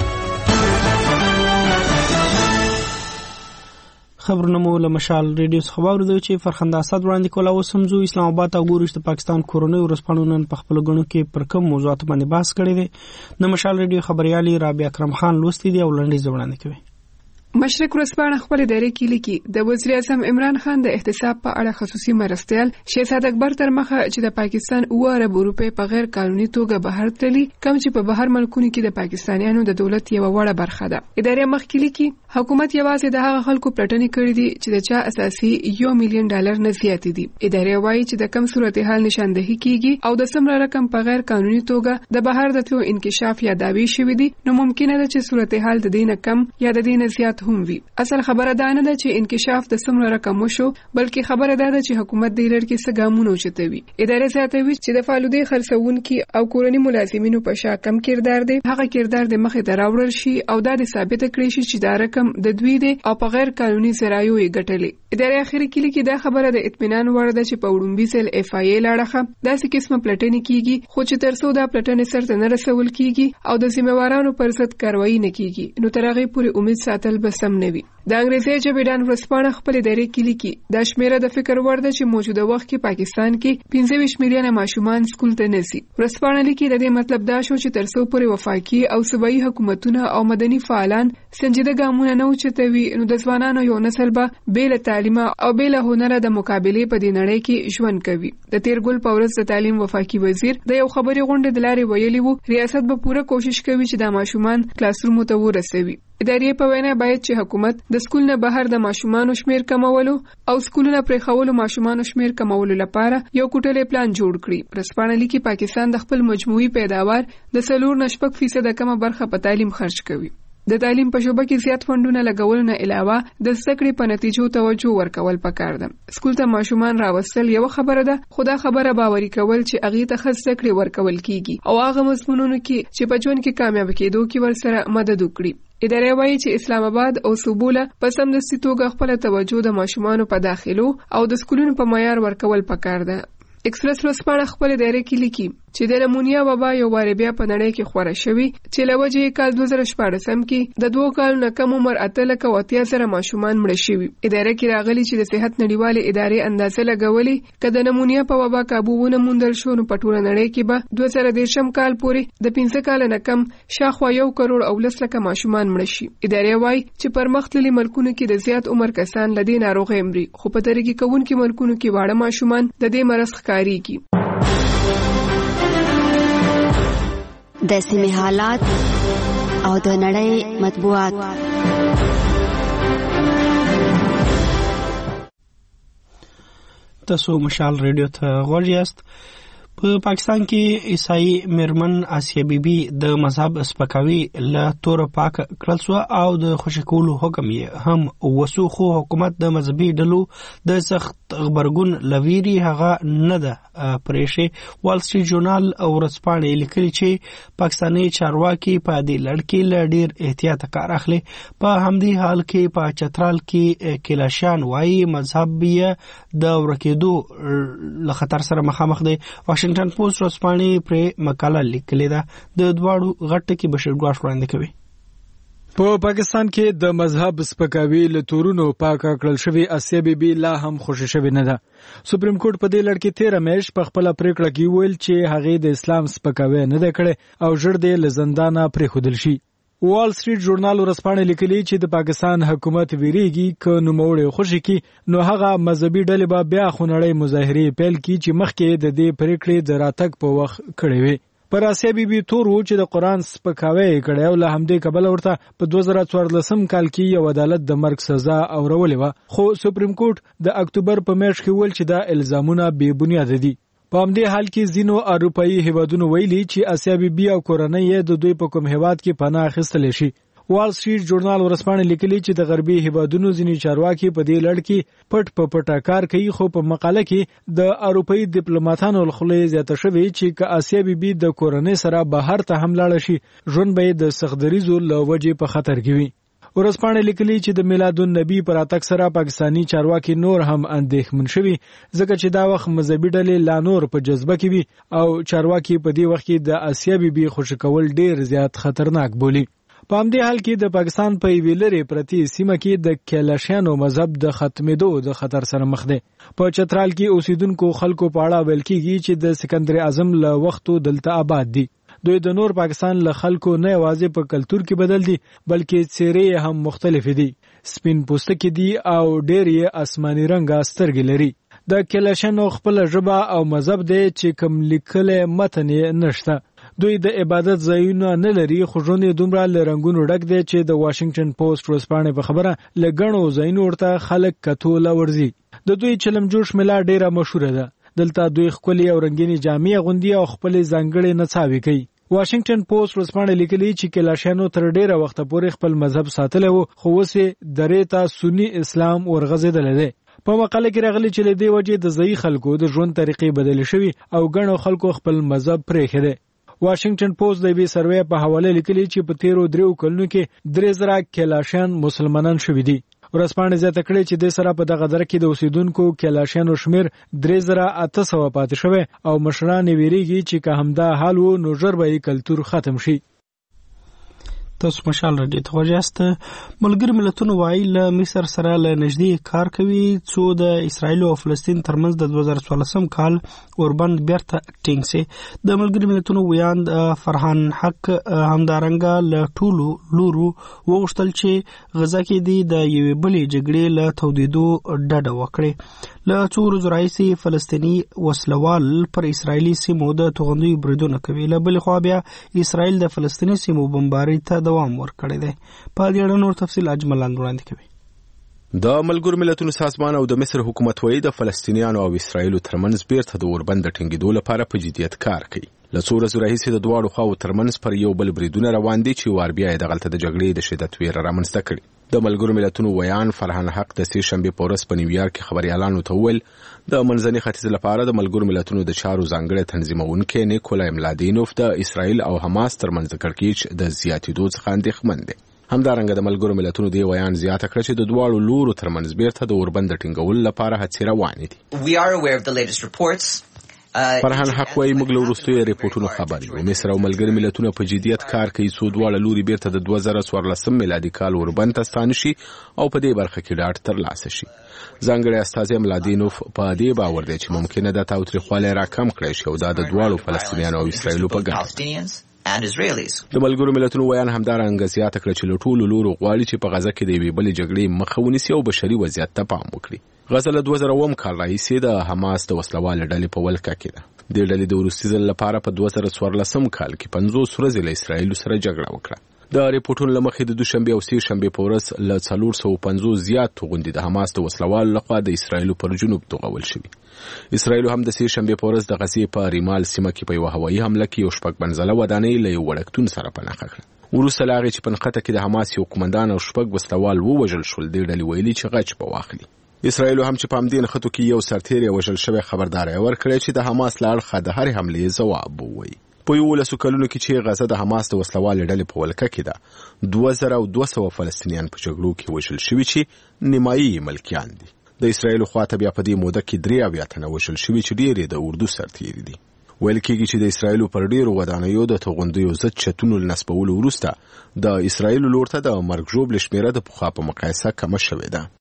خبرونه مو له مشال ریډیو څخه واوریدو چې فرخنده اسد وړاندې کوله. اوس هم زو اسلام آباد او ګورش د پاکستان کورونی ورسپانو نن په خپل غنو کې پر کوم موضوعات باندې بحث کړی دی. د مشال ریډیو خبريالي رابعه اکرم خان لوستي دی او لنډیز وړاندې کوي.
مشرق ورځپاڼه خپل ادارې کې لیکي د وزیر اعظم عمران خان د احتساب په اړه خصوصي مرستيال شهزاد اکبر تر مخه چې د پاکستان اوه ارب روپے په غیر قانوني توګه بهر تللی کم چې په بهر ملکونو کې د پاکستانیانو د دولت یو وړه برخه ده. ادارې مخکې لیکي حکومت یوازې د هغه خلکو پلټنې کړې دي چې د چا اساسي یو میلیون ډالر نه زیات دي. ادارې وایي چې د کم صورتحال نشاندهي کیږي او د سمره رقم په غیر قانوني توګه د بهر د تلو انکشاف یا دعوی شوې دي نو ممکنه ده چې صورتحال د دینه کم یا د دینه زیات هم وي. اصل خبره ده نه ده چې انکشاف د سمره رقم وشو بلکې خبره ده چې حکومت د لړ کې څه ګامونه چتوي. ادارې زیاتوي چې د فالودې خرڅونکو او کورنۍ ملازمینو په شا کم کردار دی هغه کردار د مخې ته راوړل شي او دا د ثابت کړي شي چې دا رقم د دوی دی او په غیر قانوني ذرایعو یې ګټلې. ادارې اخیری کې لیکي دا خبره د اطمینان وړ ده چې په وړومبي سیل اف آی ای لاړه داسې قسمه پلټنې کیږي خو چې ترڅو دا پلټنې سرته نه رسول کیږي او د ذمہوارانو پر ضد کاروایی نه کیږي نو تر هغه پورې امید ساتل به سم نه وي. د انګریزي ژبې ډان ورځپاڼه خپل ادارې کې لیکي دا شمیره د فکر وړ ده چې موجوده وخت کې پاکستان کې پنځه ویشت میلیونه ماشومان سکول ته نه ځي. ورځپاڼه لیکي د دې مطلب دا شو چې ترڅو پورې وفاقي او صوبایي حکومتونه او مدني فعالان سنجیده ګامونه نه اوچتوي نو د ځوانانو یو نسل به بېله تعلیم او بېله هنر د مقابلې په دې نړۍ کې ژوند کوي. د تیر ګل په ورځ د تعلیم وفاقي وزیر د یو خبري غونډې د لارې ویلي وو ریاست به پوره کوشش کوي چې د ماشومان کلاسروم ته ورسوي. ادارې په وینا باید چې حکومت د سکول نه بهر د ماشومانو شمیر کمولو او سکولونه پرې خولو ماشومانو شمیر کمولو لپاره یو کوټلې پلان جوړ کړي. ورځپاڼه لیکي پاکستان د خپل مجموعي پیداوار د څلور نه شپږ فیصد کمه برخه په تعلیم خرج کوي. د تعلیم په شوبه کې زیات فندونه لګول نه علاوه د زده په نتیجو توجه ورکول پکار ده. سکول ته ماشومان راوستل یو خبره ده خدا خبره باوري کول چې اغه ته خص زده ورکول کیږي او هغه مضمونونو کې چې په ژوند کې کامیاب کېدو کې ورسره مدد وکړي. ادارې وایي چې اسلام آباد او صوبوله په سمدستي توګه خپل توجه د ماشومانو په داخلو او د سکولونو په معیار ورکول پکار ده. ایکسپریس ورځپاڼه خپل ادارې کې لیکي چې د نمونیا وبا یو واره بیا په نړۍ کې خوره شوی چې لوجه کال دوه زره شپږم کې د دوه کالو کم عمر اته لک او اتیا سره ماشومان مړ شوي. اداره کې راغلي چې د صحت نړیواله ادارې اندازه لګولې کله د نمونیا په وبا کابو ونه موندل شو نو په ټوله نړۍ کې به دوه زره دېرشم کال پورې د پنځه کال نه کم شاخوا یو کروڑ او لس لک ماشومان مړ شي. اداره وايي چې پرمختللي ملکونو کې د زیات عمر کسان لدی ناروغي مري خو په طریقې کوونکو ملکونو کې واړه ماشومان د دې مرض ښکاریږي.
د سیمې حالات او د نړۍ مطبوعات.
تاسو مشال ریډیو ته غوږ یاست. په پاکستان کې عیسائی میرمن آسیه بیبي د مذهب سپکاوي له تور پاک کړل شو او د خوشکولو حکم یې هم وسو خو حکومت د مذهبي ډلو د سخت خبرګون لویری هغه نه ده پرېښې. وال سټریټ جورنال او ورځپاڼې لیکلي چې پاکستاني چارواکي په دې لړ کې له ډېر احتیاط کار اخلي. په همدې حال کې په چترال کې کلاشان وایي مذهب یې د ورکېدو له خطر سره مخامخ دی. واشنگټن پوسټ ورځپاڼې پرې مقاله لیکلې ده. د دواړو غټ کې بشیر ګواښ وړاندې کوي.
په پاکستان کې د مذهب سپکاوي له تورونو پاکه کړل شوی آسیه بیبي لا هم خوشی شوی نه ده. سپریم کورټ په دې لړ کې تیر میش په خپل پریکړه کې ویل چې هغه د اسلام سپکاوي نه ده کړې او ژر دې له زندانه پریښودل شي. وال سټریټ جورنال ورځپاڼې لیکلي چې د پاکستان حکومت ویریږي ک نوموړی خوشی کی نو هغه مذهبي ډلې به بیا خونړی مظاهره پیل کی چې مخکې د دې پریکړې د راتګ په وخت کړې وي. پر آسیه بیبي تور و چې د قران سپکاوی کړي او له همدې کبل ورته په دوه زره څوارلسم کال کې یو عدالت د مرګ سزا اورولې و خو سپریم کورټ د اکتوبر په میاشت کې ویل چې دا الزامونه بې بنیاد دي. په همدې حال کې ځینو اروپایي هیوادونو ویلي چې آسیه بیبي او کورنۍ یې د دوی په کوم هیواد کې پناه اخیستلی شي. وال سټریټ جورنال ورځپاڼې لیکلي چې د غربي هیوادونو ځینې چارواکي په دې لړ کې پټ په پټه کار کوي خو په مقاله کې د اروپایي ډیپلوماټانو خولې زیاته شوې چې که آسیه بیبي د کورنۍ سره بهر ته هم لاړه شي ژوند به د سختدریزو له وجې په خطر کې وي. ورځپاڼې لیکلي چې د میلاد النبی پر اتک سره پاکستانی چارواکي نور هم اندېښمن شوي ځکه چې دا وخت مذهبي ډلې لا نور په جذبه کې وي او چارواکي په دې وخت کې د آسیه بیبي خوشی کول ډیر زیات خطرناک بولي. په همدې حال کې د پاکستان په یوې لرې پرتې سیمه کې د کیلاشانو مذهب د ختمېدو د خطر سره مخ دی. په چترال کې اوسیدونکو خلکو په اړه ویل کېږي چې د سکندر اعظم له وختو دلته آباد دي. دوی د نور پاکستان له خلکو نه یوازې په کلتور کې بدل دي بلکې څېرې هم مختلف دي. سپین پوستکي دي او ډېر یې آسماني رنګه سترګې لري. د کیلاشانو خپل ژبه او مذهب دی چې کوم لیکلې متن یې نشته. دوی د عبادت ځایونه نه لري خو ژوند یې دومره له رنګونو ډک دی چې د واشنگټن پوسټ ورځپاڼې په خبره له ګڼو ځایونو ورته خلک کتو ورځي. د دوی چلم جوش ملا ډیره مشهوره ده. دلته دوی ښکلې او رنګینې جامې اغوندي او خپلې ځانګړې نڅاوې کوي. واشنگټن پوسټ ورځپاڼې لیکلي چې کلاشانو تر ډیره وخته پورې خپل مذهب ساتلی و خو اوس یې درې ته سني اسلام ورغځېدلی دی. په مقاله کې راغلي چې له دې وجې د ځایي خلکو د ژوند طریقې بدلې شوي او ګڼو خلکو خپل مذهب پرېښی دی. واشنگټن پوسټ د یوې سروې په حواله لیکلي چې په تیرو دریو کلونو کې درې زره کلاشان مسلمانان شوي دي. ورځپاڼې زیاته کړې چې د سره په دغه دره کې د اوسیدونکو کلاشانو شمیر درې زره اته سوه پاتې شوی او مشران ویریږي چې که همدا حال و نو ژر به یې کلتور ختم شي.
تاسو مشال رډي ته وجاست. ملګری ملتونو وایي له مصر سره له نږدې کار کوي څو د اسرایل او فلسطین ترمنځ د دوه زره څوارلسم کال اوربند بیرته ټینګ سي. د ملګری ملتونو ویاند فرحان حق همدارنګه له ټولو لورو وغوښتل چې غزا کې دی د یوې بلې جګړې له تودېدو ډډه وکړي. له څو ورځو راهیسې فلسطیني وسلوال پر اسرایلي سیمو د توغندیو بریدونه کوي. له بلې خوا بیا اسرایل د فلسطیني سیمو بمبارۍ ته دوام ورکړی دی. په دې اړه نور تفصیل اجمل لاندې وړاندې کوي.
د ملګرو ملتونو سازمان او د مصر حکومت وایي د فلسطینیانو او اسرایلو ترمنځ بیرته د اوربند د ټینګېدو لپاره په جدیت کار کوي. له څو ورځو راهیسې د دواړو خواو ترمنځ پر یو بل بریدونه روان دي چې وار بیا یې دغلته د جګړې د شدت ویره رامنځته کړې. د ملګرو ملتونو ویان فرحان حق د سې شنبې په ورځ په نیویارک کې خبریالانو ته وویل د منځني ختیځ لپاره د ملګرو ملتونو د چارو ځانګړی تنظیمونکی نیکولای ملادینوف د اسرایل او حماس ترمنځ کړکېچ د زیاتېدو څخه اندېښمن دی. همدارنګه د ملګرو ملتونو دی ویان زیاته کړه چې د دواړو لورو ترمنځ بیرته د اوربند ټینګولو لپاره هڅې روانې دي.
We are aware of the latest reports
فرحان حق وايي موږ له وروستیو ریپورتونو خبر یو مصر او ملګري ملتونه په جدیت کار کوي څو دواړه لوري بیرته د دوه زره څوارلسم میلادي کال اوربند ته ستانه شي او په دې برخه کې ډاډ ترلاسه شي. ځانګړی استازی ملادینوف په دې باور دی چې ممکنه ده تاوتریخوالی راکم کړی شي او دا د دواړو فلسطینیانو او اسرایلو په ګټه. د ملګرو ملتونو ویان همدارنګه زیاته کړه چې له ټولو لورو غواړي چې په غزه کې د یوې بلې جګړې مخه ونیسي او بشري وضعیت ته پام وکړي. غزه له دوه زره اووم کال راهیسې د حماس د وسلوالې ډلې په ولکه کې ده. دې ډلې د وروستي ځل لپاره په دوه زره څوارلسم کال کې پنځوس ورځې له اسرایلو سره جګړه وکړه. د ریپورتونو له مخې د دوشنبې او سې شنبې په ورځ له څلور سوه پنځوس زیات توغندي د حماس د وسلوالو لخوا د اسرایلو پر جنوب توغول شوي. اسرایلو هم د سې شنبې په ورځ د غزې په ریمال سیمه کې په یوه هوایي حمله کې یو شپږ منزله ودانۍ له یو وړکتون سره په نښه کړه. وروسته له هغې چې په نښته کې د حماس یو قومندان او شپږ وسلوال ووژل شول، دې ډلې ویلي چې غچ به واخلي. اسرایلو هم چې په همدې نښتو کې یو سرتیری وژل شوی خبرداری ورکړی چې د حماس له اړخه د هرې حملې ځواب ووایي. په یولسو کلونو کې چې غزه د حماس د وسلوالې ډلې په ولکه کې ده، دوه زره او دوه سوه فلسطینیان په جګړو کې وژل شوي چې نیمایي یې ملکیان دي. د اسرایلو خواته بیا په دې موده کې درې اویا تنه وژل شوي چې ډېر یې د اردو سرتیري دي. ویل کېږي چې د اسرایلو پر ډېرو ودانیو د توغندیو ضد چتونو له نصبولو وروسته د اسرایلو لور ته د مرګ ژوبلې شمېره د پخوا په مقایسه کمه شوې ده.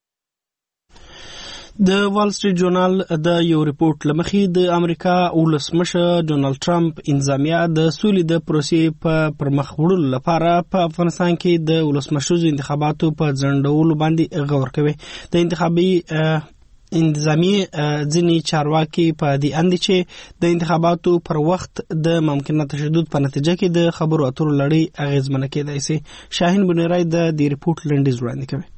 د وال سټریټ جورنال د یو ریپورت لمخې د امریکا ولسمشر ډونالد ټرمپ انتظامیه د سولې د پروسې په پرمخ وړلو لپاره په افغانستان کې د ولسمشریزو انتخاباتو په ځنډولو باندې غور کوي. د انتخابي انتظامیه ځینې چارواکي په دې اند چې د انتخاباتو پر وخت د ممکنه تشدد په نتیجه کې د خبرو اترو لړۍ اغیزمنه کېدای شي. شاهین بنیرای د دې ریپورت لنډیز وړاندې کوي.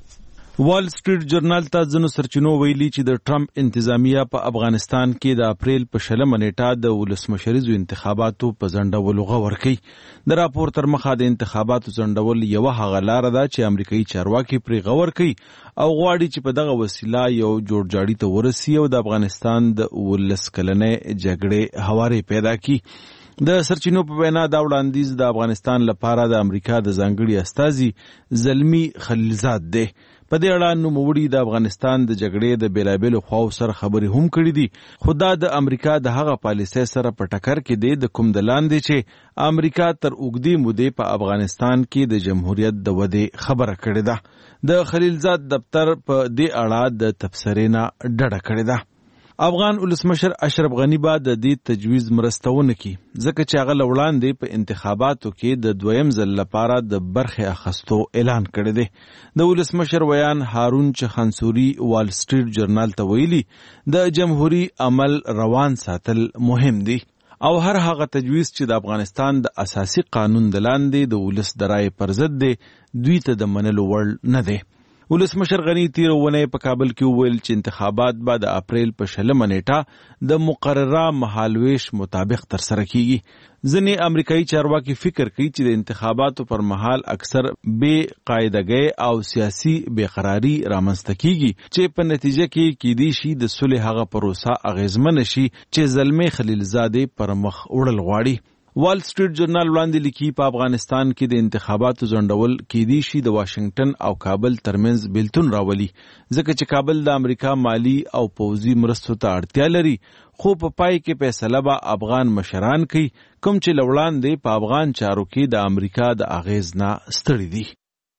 وال سټریټ جورنال ته ځینو سرچینو ویلي چې د ټرمپ انتظامیه په افغانستان کې د اپریل په شلمه نیټه د ولسمشریزو انتخاباتو په ځنډولو غور کوي. د راپور تر مخه د انتخاباتو ځنډول یوه هغه لاره ده چې امریکایي چارواکي پرې غور کوي او غواړي چې په دغه وسیله یو جوړجاړي ته ورسي او د افغانستان د ولس کلنې جګړې هوارې پیدا کړي. د سرچینو په وینا دا وړاندیز د افغانستان لپاره د امریکا د ځانګړي استازي زلمی خلیلزاد دی. په دې اړه نوموړي د افغانستان د جګړې د بیلابیلو خواو سره خبرې هم کړې دي، خو دا د امریکا د هغه پالیسۍ سره په ټکر کې دی د کوم د لاندې چې امریکا تر اوږدې مودې په افغانستان کې د جمهوریت د ودې خبره کړې ده. د خلیلزاد دفتر په دې اړه د تبصرې نه ډډه کړې ده. افغان ولسمشر اشرف غنی به د دې تجویز مرسته ونه کړي ځکه چې هغه له وړاندې په انتخاباتو کې د دویم ځل لپاره د برخې اخیستو اعلان کړی دی. د ولسمشر ویان هارون چخانسوري وال سټریټ جورنال ته ویلي د جمهوری عمل روان ساتل مهم دی او هر هغه تجویز چې د افغانستان د اساسي قانون د لاندې د ولس د رایې پر ضد دی دوی ته د منلو وړ نه دی. ولسمشر غنی تیر ونې په کابل کې وویل چې انتخابات به د اپریل په شلمه نیټه د مقرره مهالویش مطابق ترسره کیږي. ځینې امریکایي چارواکي فکر کوي چې د انتخاباتو پر مهال اکثر بې قاعدګۍ او سیاسي بېقراري رامنځته کیږي چې په نتیجه کې کیدی شي د صلح هغه پروسه اغیزمنه شي چې زلمی خلیلزادې پر مخ وړل غواړي. وال سټریټ جورنال وړاندې لیکي په افغانستان کې د انتخاباتو ځنډول کیدی شي د واشنگټن او کابل ترمنځ بیلتون راولي ځکه چې کابل د امریکا مالی او پوځي مرستو ته اړتیا لري، خو په پای کې فیصله به افغان مشران کوي کوم چې له وړاندې په افغان چارو کې د امریکا د اغیز نه ستړي دي.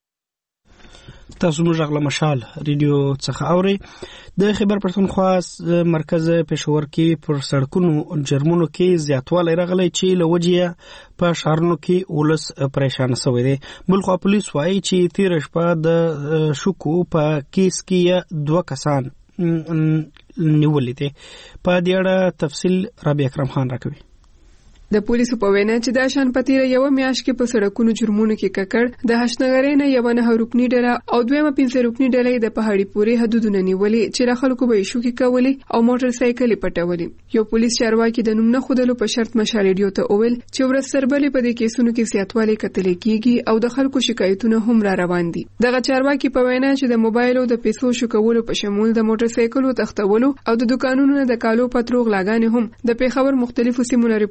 تاسو موږ غلا مشال ریډیو څخه اوري. د خیبر پښتونخوا مرکز پېښور کې پر سړکونو جرمونو کې زیاتوالی راغلی چې له وجې په ښارونو کې ولس پریشانه شوی دی. بل خوا پولیس وایي چې تېره شپه د شکو په کیس کې دوه کسان نیولي دي. په دې اړه تفصیل رابعه اکرم خان راکوي.
د پولیسو په وینا چې دا شان په تیره یوه میاشت کې په سړکونو جرمونو کې ککړ د هشنګرۍ نه یوه نهه رکني ډله او دویمه پنځه رکني ډلې د پهاړي پورې حدودونه نیولې چې له خلکو به یې شوکې کولې او موټر سایکلې پټولې. یو پولیس چارواکي د نوم نه ښودلو په شرط مشال ریډیو ته وویل چې ورځ سربلې په دې کیسونو کې زیاتوالی کتلې کیږي او د خلکو شکایتونه هم را روان دي. دغه چارواکي په وینا چې د موبایل او د پیسو شکولو په شمول د موټر سایکلو تختولو او د دکانونو د کالو پتروغ لاګانې هم د پیښور مختلفو سیمو نه ریپورت شوي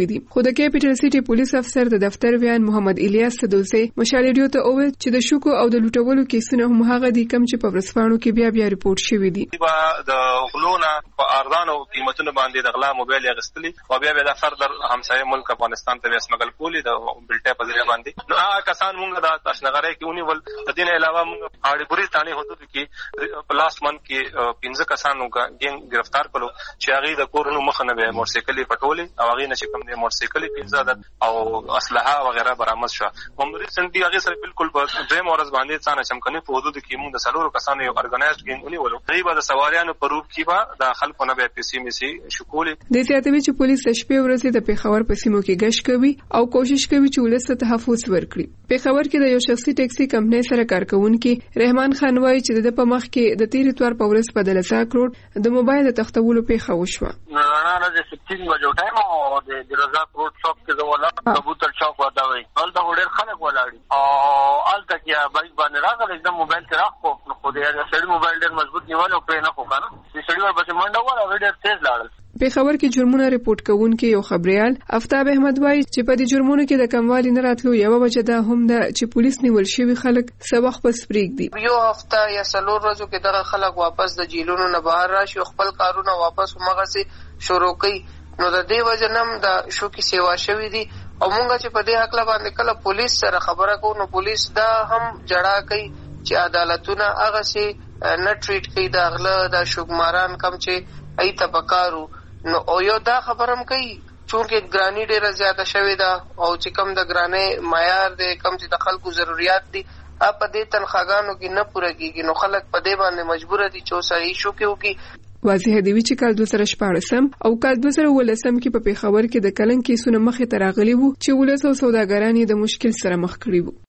شوې دي. خو د کیپټل سیټي پولیس افسر د دفتر ویان محمد الیاس سدوسی مشال ریډیو ته وویل چې د شوکو او د لوټولو کیسونه هم هغه دي کوم چې په ورځپاڼو کې بیا بیا ریپورت شوي دي.
د غلونه په ارزانو قیمتونو باندې د غلا موبایل اخیستلي او بیا بیا د فردر همسایه ملک افغانستان ته وسمګل کولی د بلټه په ذریعہ باندې. نو هغه کسان موږ د تشنغره کې ونیول. د دې علاوه موږ اړیبوري تانه حدود کې په لاست من کې پنځه کسانو ګنګ گرفتار کړو چې هغه د کورونو مخ نه به موټرسایکل پټولې او هغه نشي کوم د موټرسایکل پنځه او اسلحه وغیرہ برآمد شو. هم ریسنټلی هغه سره بالکل په دې مورز باندې څانه چمکنه په حدود کې موږ د سلورو کسانو یو ارګنایزډ ګنګ ونیول. غیبه د سواریانو په روپ کې به د خلکو نه به پیسې میسي شکولې.
د زیاتوي چې پولیس د شپې ورځې د پیښور په سیمو کې گشت کوي او کوشش کوي چې ولس ته تحفظ ورکړي. پیښور کې د یو شخصي ټیکسي کمپنۍ سره کارکونکي رحمان خان وایي چې د په مخ کې د تیر اتوار په ورځ په دلسا کروڑ د موبایل د تختولو پیښه وشوه.
نه نه د سپتین بجو ټایم او د رضاک روډ شاپ کې د ولا کبوتر شاپ ودا وي ول دا ډېر خلک ولاړي او الته کې بایک باندې راغله د موبایل ته راخو خو دې سړي موبایل ډېر مضبوط نیول او پرې نه خو کنه چې سړي ور بس منډه ولا ډېر تیز لاړل.
پیښور کې جرمونه ریپورت کوونکي یو خبريال افتاب احمد وایي چې په دې جرمونو کې د کموالي نه راتلو یو وجه ده هم ده چې پولیس نیول شوی خلک سبق پس پریک دي.
یو هفته یا سلور ورځو کې دغه خلک واپس د جیلونو نه بهر راشي او خپل کارونه واپس همغه سي شروع کوي. نو د دې وجه نم د شو کې سیوا شوی دي او مونږ چې په دې حق باندې کله پولیس سره خبره کوو نو پولیس دا هم جړه کوي چې عدالتونه هغه سي نه ټریټ کوي د اغله د شوګماران کم چې ای تبکارو. نو او یو دا خبرم کوي چونکه ګرانی ډیره زیاته شوې ده او چې کم د ګرانې معیار دی کم چې د خلکو ضرورت دي اپ دې تنخواګانو کې نه پوره کیږي نو خلک په دې باندې مجبور دي چې سړی شو کې وکي.
واضح دی چې کال دوه زره شپږم او کال دوه زره ولسم کې په پیښور کې د کلن کیسونه مخې ته راغلي وو چې ولس او سوداګران د مشکل سره مخ کړي وو.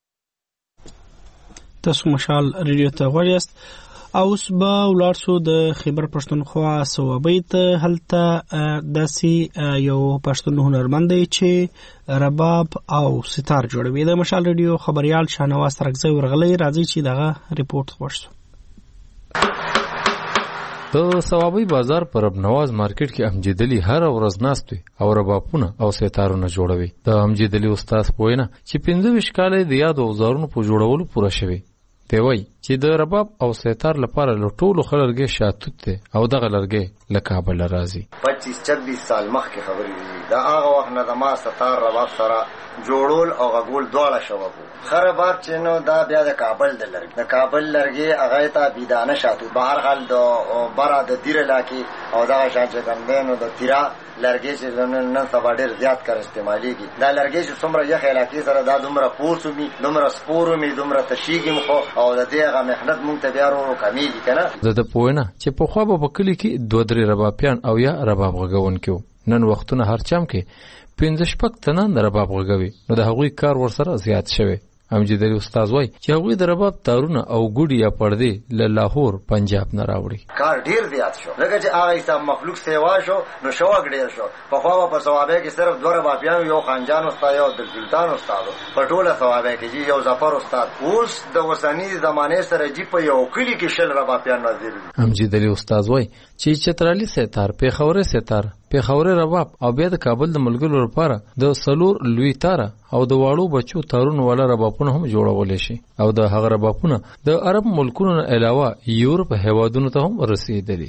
تاسو مشال ریډیو ته غوړیاست او اوس به ولاړ شو د خیبر پښتونخوا صوابۍ ته. هلته داسې یو پښتون هنرمند دی چې رباب او ستار جوړوي. د مشال ریډیو خبريال شاهنواز ترکزی ورغلی راځي چې دغه ریپورت وشو.
د صوابۍ بازار پر ابنواز مارکیټ کې امجدلی هر ورځ ناست وي او ربابونه او ستارونه جوړوي. د امجدلی استاد پوینه چې پنځه ویشت کاله د یاد اوزارونو په جوړولو پوره شوی دی. وایي چې د رباب او ستار لپاره له ټولو خلرګې شاتوت دی او دغه لرګې له کابل راځي.
پچیس چبیس سال مخکې خبرې دي. دا هغه وخت نه د ما ستار رباب سره جوړول او غول دواړه شوه. خرابات چې نو دا بیا د کابل د لرګي د کابل لرګي هغه ته بيدانه شاتو. بهر حال د برا د تیر علاقې او دا شان چې کمدنو د تیرا لرګي چې نن سبا ډېر زیات کار استعماليږي. دا لرګي چې څومره یخ علاقې سره دا دومره پوسومي دومره سپورمي دومره تشیګم خو او د دې هغه مهنت مونږ ته بیا ورو کمیږي کنه. د پوینه چې په خو په کلی کې دوه درې ربابیان او یا رباب غږون کېو. نن وختونه هر چم کې پنځه شپږ تنان رباب غږوي نو د هغوی کار ورسره زیات شوی. امجدلی استاد وای چې هغوی د رباب تارونه او ګوډي یا پردې له لاهور پنجاب نه راوړي. کار ډیر زیات شو لکه چې هغه حساب مخلوق سیوا شو نو شوق ډیر شو. په خوا په صوابه کې صرف دوه ربابیان یو خانجان استاد یو د سلطان استاد په ټوله صوابه کې یو ظفر استاد. اوس د وسنی زمانه سره جی په یو کلی کې شل ربابیان نازل.
امجدلی استاد وای چې چترالی ستار پیښور ستار پیښور رباب او بیا د کابل د ملګرو لپاره د سلور لوی تار او د واړو بچو تارونو والا ربابونه هم جوړول شي او د هغه ربابونه د عرب ملکونو نه علاوه یورپ هیوادونو ته هم رسیدلي.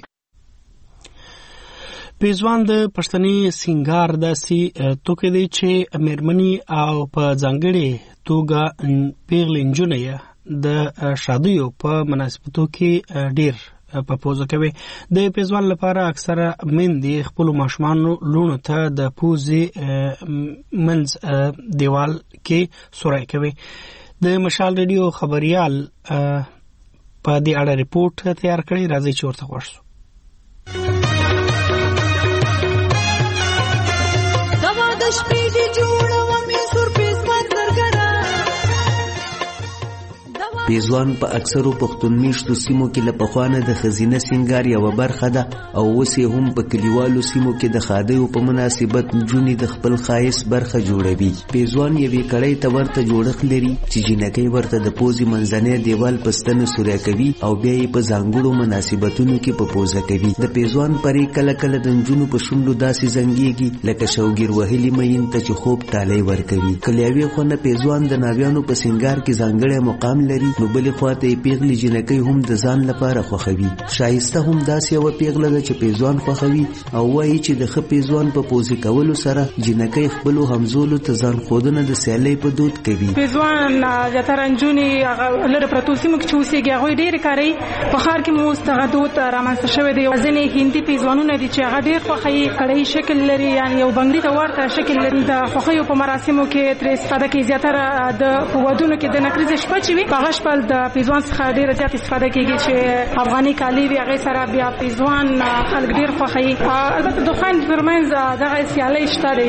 پیزوان د پښتني سنگار داسې توکي دي چې میرمنی او په ځانګړي توګه پیغلې نجونې د شادیو په مناسبتو کې ډیر په پوزه کوي. د پیزوان لپاره اکثره مندې خپل ماشومان لونو ته د پوزي منځ دیوال کې سورای کوي. د مشال ریډیو خبريال په دې اړه ریپورت تیار کړی راځي چې ورته ورسو. دوا د شپې دی جوړو مې سور پیزوان درګرا دوا
پیزوان په اکثرو پښتون میشتو سیمو کې له پخوانه د خزینه سنگار یو برخه ده او اوس یې هم په کلیوالو سیمو کې د خادیو په مناسبت نجونې د خپل ښایست برخه جوړوي. پیزوان یوې کړۍ ته ورته جوړښت لري چې جینکۍ ورته د پوزې منځنی دیوال په ستنه سوری کوي او بیا یې په ځانګړو مناسبتونو کې په پوزه کوي. د پیزوان پرې کله کله د نجونو په شونډو داسې زنګېږي لکه شوګیر وهلي مین ته چې خوب ټالۍ ورکوي. کله یوې خوا نه پیزوان د ناویانو په سنګار کې ځانګړی مقام لري نو بلې خوا ته یې پیغلې جینکۍ هم د ځان لپاره خوښوي. شایسته هم داسې یوه پیغله ده چې پیزوان خوښوي او وایي چې د ښه پیزوان په پوزې کولو سره جینکۍ خپلو همزولو ته ځان ښودنه د سیالۍ په دود کوي.
پیزوان زیاتره نجونې هغه لرې پرتو سیمو کې چې اوسېږي هغوی ډېرې کاروي. په ښار کې مو اوس دغه دود رامنځته شوی دی. ځینې هندي پیزوانونه دي چې هغه ډېر خوښوي، کړۍ شکل لري، یعنې یو بنګړي ته ورته شکل لري. د خوښیو په مراسمو کې ترې استفاده کوي. زیاتره د په ودونو کې د نکریزې شپه چې وي په هغه شپه د پیزوان څخه ډېره زیات استفاده کېږي چې افغاني کالي وي، هغې سره بیا پیزوان خلک ډېر خوښوي. البته د خویندو ترمنځ دغه سیالۍ شته دی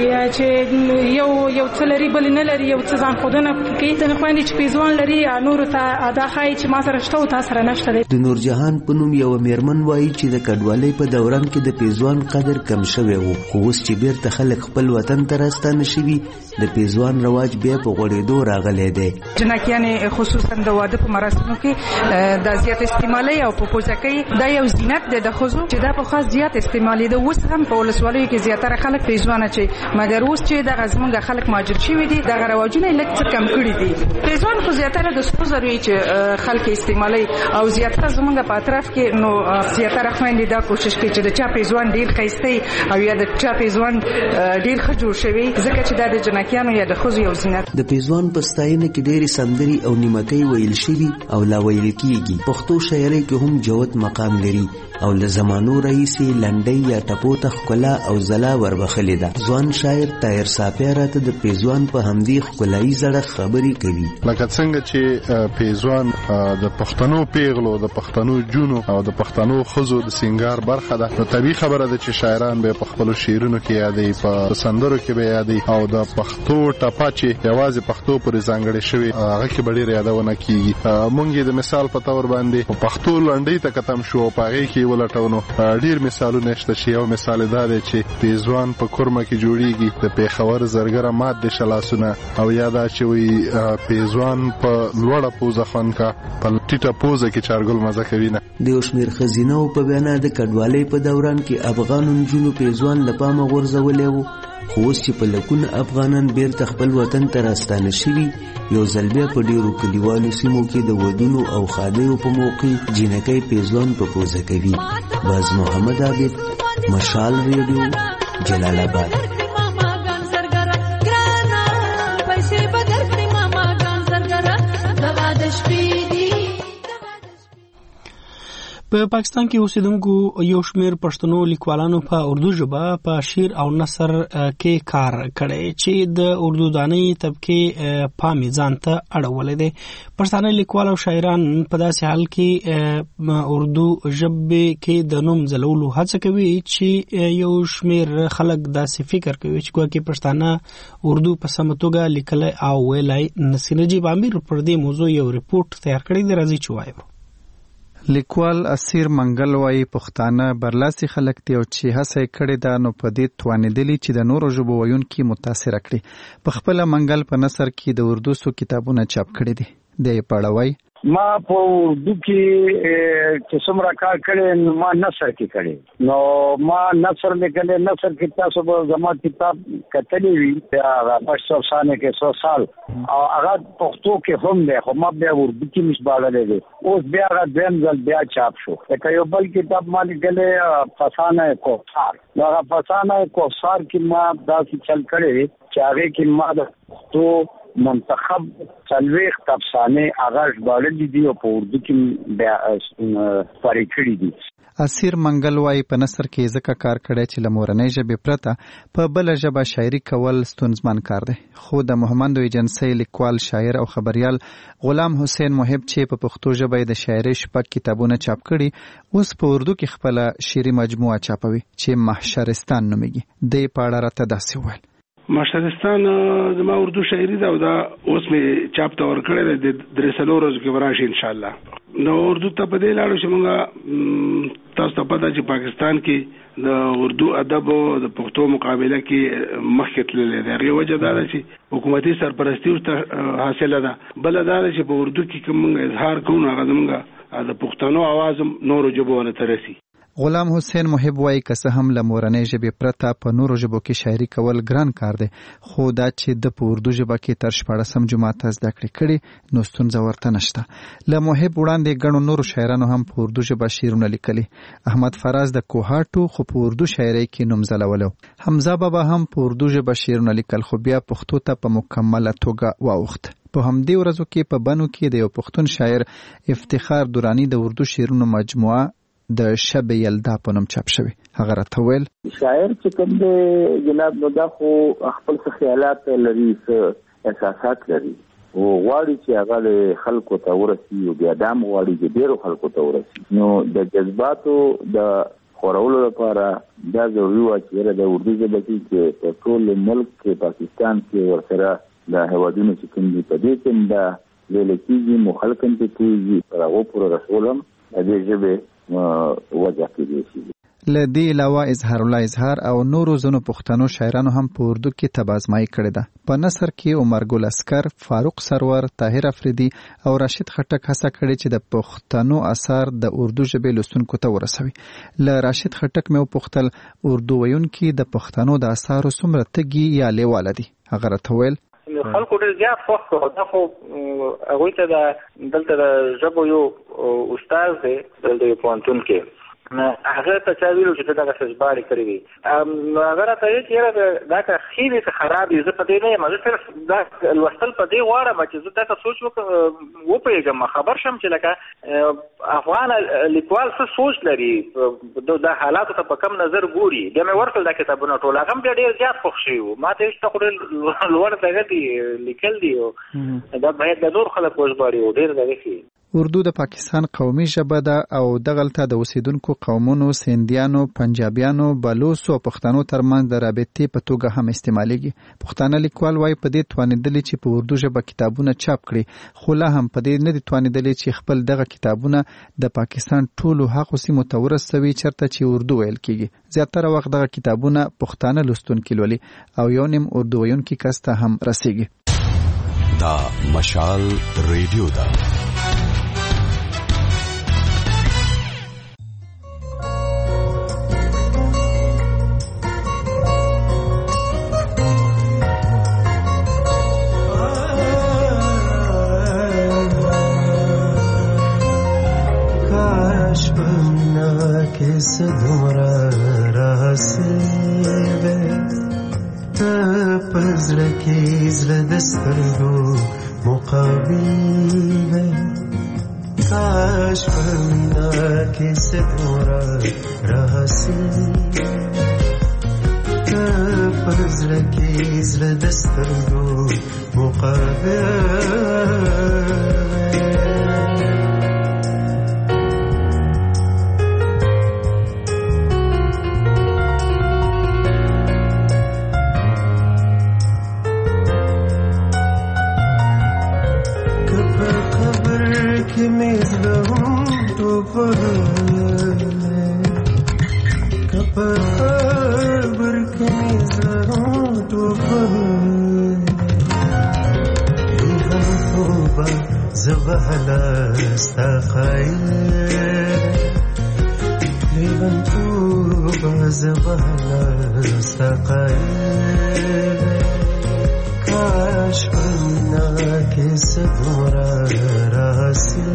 چې یو یو څه لري بل نه لري، یو څه ځان ښودنه کوي. ځینې خویندې چې پیزوان لري نورو ته دا ښایي چې ما سره شته او تا سره نشته دی.
د نورجهان په نوم یوه میرمن وایي چې د کډوالۍ په دوران کې د پیزوان قدر کم شوی و، خو اوس چې بیرته خلک خپل وطن ته راستانه شوي د پیزوان رواج بیا په غوړېدو راغلی دی.
جنکیانې خصوصا د واده په مراسمو کې دا زیات استعمالي او په پوزه کوي. دا یو زینت دی د ښځو چې دا په خاص زیات استعمالي ده. اوس هم په ولسوالیو کې زیاتره خلک پیزوانه چې مګر اوس چې دغه زمونږ خلک مهاجر شوي دي دغه رواجونه یې لږ څه کم کړي دي. پیزوان خو زیاتره د سرو زرو چې خلک استعمالي او زیاتره زمونږ په اطراف کې نو زیاتره خویندې دا کوشش کوي چې د چا پیزوان ډېر ښایسته او یا د چا پیزوان ډېر ښه جوړ شوی ځکه چې دا د جنکیانو یا د ښځو یو زینت.
د پیزوان په ستاینه کې ډېرې سندرې او نیمکۍ ویل شوي او لا ویل کېږي. پښتو شاعرۍ کې هم جوت مقام لري او له زمانو راهیسې لنډۍ یا ټپو ته ښکلا او ځلا وربخلې ده. ځوان شاعر طاهر صافی راته د پیزوان په همدې ښکلایي زړه خبرې کوي.
لکه څنګه چې پیزوان د پښتنو پیغلو د پښتنو جونو او د پښتنو ښځو د سنگار برخه ده، نو طبیعي خبره ده چې شاعران به په خپلو شعرونو کې یادوي، په سندرو کې به یادوي او د پښتو ټپه چې یوازې پښتو پورې ځانګړې شوې هغه کې به ډېره یادونه کېږي. موږ یې د مثال په طور باندې په پښتو لنډۍ ته کتم شو او په هغې کې ولټو نو ډېر مثالونه شته چې یو مثال دا دی چې پیزوان په کورمه کې جوړیږي، د پېښور زرګره مات دي شلاسونه، او یا دا چې وایي پیزوان په لوړه پوزه خوند کا په ټیټه پوزه کې چارګل مزه کوي نه.
د یو شمېر ښځینهو په بیانا د کډوالۍ په دوران کې افغانو نجونو پیزوان له پامه غورځولی و، خو اوس چې په لکونه افغانان بیرته خپل وطن ته راستانه شوي یو ځل بیا په ډېرو کلیوالو سیمو کې د ودونو او ښادیو په موقع جینکۍ پیزوان په پوزه کوي. باز محمد عابد، مشال ریډیو، جلال آباد.
په پاکستان کې اوسیدونکو یو شمېر پښتنو لیکوالانو په اردو ژبه په شعر او نثر کې کار کړی چې د اردو دانۍ طبقې پام یې ځان ته اړولی دی. پښتانه لیکوال او شاعران په داسې حال کې اردو ژبې کې د نوم ځلولو هڅه کوي چې یو شمېر خلک داسې فکر کوي چې ګواکې پښتانه اردو په سمه توګه لیکلی او ویلی نسي. نجیب امیر پر دې موضوع یو ریپورټ تیار کړی دی، راځئ چې وایو.
لیکوال اسیر منګل وايي پښتانه برلاسي خلک دي او چې هڅه یې کړې ده نو په دې توانېدلي چې د نورو ژبو ویونکي متاثره کړي. په خپله منګل په نثر کې د اردو څو کتابونه چاپ کړي دي. د یې په اړه وایي
ما په اردو کې چې څومره کار کړی ما نثر کې کړی، نو ما نثر لیکلی. نثر کې تاسو به زما کتاب کتلی وي هغه پشت افسانې کې سو سال او هغه پښتو کې هم دی، خو ما بیا اردو کې مش باړلی دی. اوس بیا هغه دویم ځل بیا چاپ شو. لکه یو بل کتاب ما لیکلی فسانه کوثر، نو هغه فسانه کوثر کې ما داسې چل کړی چې هغې کې ما د پښتو منتخب څلوېښت افسانې هغه ژباړلي دي او په اردو کې بیا خپرې کړي دي.
اسیر منګل وايي په نثر کې ځکه کار کړی چې له مورنۍ ژبې پرته په بله ژبه شاعري کول ستونزمن کار دی. خو د محمد ایجنسۍ لیکوال، شاعر او خبریال غلام حسین محب چې په پښتو ژبه د شاعرۍ شپږ کتابونه چاپ کړي اوس په اردو کې خپله شعري مجموعه چاپوي چې محشرستان نومیږي. د یې په اړه راته داسې وویل.
مشرستان زما اردو شاعري دا او دا اوس مې چاپ ته ورکړی د درې څلور ورځو کې وراشي ان شاء الله. نو اردو ته په دې لاړو چې موږ تاسو ته پته چې پاکستان کې د اردو ادب او د پښتو مقابله کې مخکې تللی دی. هغې وجه دا ده چې حکومتي سرپرستي ورته حاصله ده. بله دا ده چې په اردو کې کوم موږ اظهار کوو نو هغه زموږ د پښتنو اواز هم نورو ژبو ته رسي.
غلام حسین محب وایي که څه هم له مورنۍ ژبې پرته په نورو ژبو کې شاعري کول ګران کار دی، خو دا چې د په اردو ژبه کې تر شپاړسم جماعت زده کړې کړي نو ستونزه ورته نشته. له محب وړاندې ګڼو نورو شاعرانو هم په اردو ژبه شعرونه لیکلي. احمد فراز د کوهاټو خو په اردو شاعرۍ کې نوم ځلولی. حمزه بابا هم په اردو ژبه شعرونه لیکل خو بیا پښتو ته په مکمله توګه واوښت. په همدې ورځو کې په بنو کې د یو پښتون شاعر افتخار دورانی د اردو شعرونو مجموعه د شب یلدا په نوم چاپ شوی. هغه راته ویل
شاعر چې کوم دی جناب نو دا خو خپل څه خیالات لري، څه احساسات لري او غواړي چې هغه له خلکو ته ورسي او بیا دام غواړي چې ډېرو خلکو ته ورسي. نو د جذباتو د خورولو لپاره دا ضروري وه چې د اردو ژبه کې چې په ټول ملک کې پاکستان کې ورسره د هېوادونو چې کوم دي په دې کې هم دا لیله کېږي، مو خلک هم پرې پوهېږي، تر هغو پورې رسول هم د دې ژبې وجه کېدای شي.
له دې علاوه اظهار الله اظهار او نورو ځینو پښتنو شاعرانو هم په اردو کې تبازمایي کړې ده. په نثر کې عمر ګل اسکر، فاروق سرور، طاهر افریدي او راشد خټک هڅه کړې چې د پښتنو اثار د اردو ژبې لوستونکو ته ورسوي. له راشد خټک مې وپوښتل اردو ویونکي د پښتنو د اثارو څومره تږي یا لیواله دي. هغه راته ویل
خلکو ډېر زیات خوښ کړو. دا خو هغوی ته د دلته د ژبو یو استاد دی دلته یو پوهنتون کې، هغه ته چا ویلو چې ته دغسې ژباړې کړې وي. نو هغه راته ویل چې یاره دا که ښې وي که خراب وي زه په دې نه یم، زه صرف دا لوستل په دې غواړم چې زه داسې سوچ وپوهېږم، خبر شم چې لکه افغان لیکوال څه سوچ لري، د حالاتو ته په کم نظر ګوري. بیا مې ورکړل دا کتابونه ټول، هغه هم بیا ډېر زیات خوښ شوي وو. ما ته ویل چې ته خو ډېر لوړ دغه دي لیکل دي او دا باید د نور خلک وژباړي او ډېر دغه شي.
اردو د پاکستان قومي ژبه ده او دغلته د اوسیدونکو قومونو سیندیانو، پنجابیانو، بلوڅو او پښتنو ترمنځ د رابطې په توګه هم استعمالیږي. پښتانه لیکوال وایي په دې توانېدلي چې په اردو ژبه کتابونه چاپ کړي، خو لا هم په دې نه دي توانېدلي چې خپل دغه کتابونه د پاکستان ټولو هغو سیمو ته ورسوي چېرته چې اردو ویل کېږي. زیاتره وخت دغه کتابونه پښتانه لوستونکي لولي او یو نیم اردو ویونکي کس ته هم رسیږي.
دا مشال ریډیو ده.
किस धोरा रासे वे तपज़र की ज़दस्तर दो मुक़ाबिल वे काश पन्ना किस धोरा रासे तपज़र की ज़दस्तर दो मुक़ाबिल زبهلا استقايل لمن توبة زبهلا استقايل كاشف الناكس دورا راسي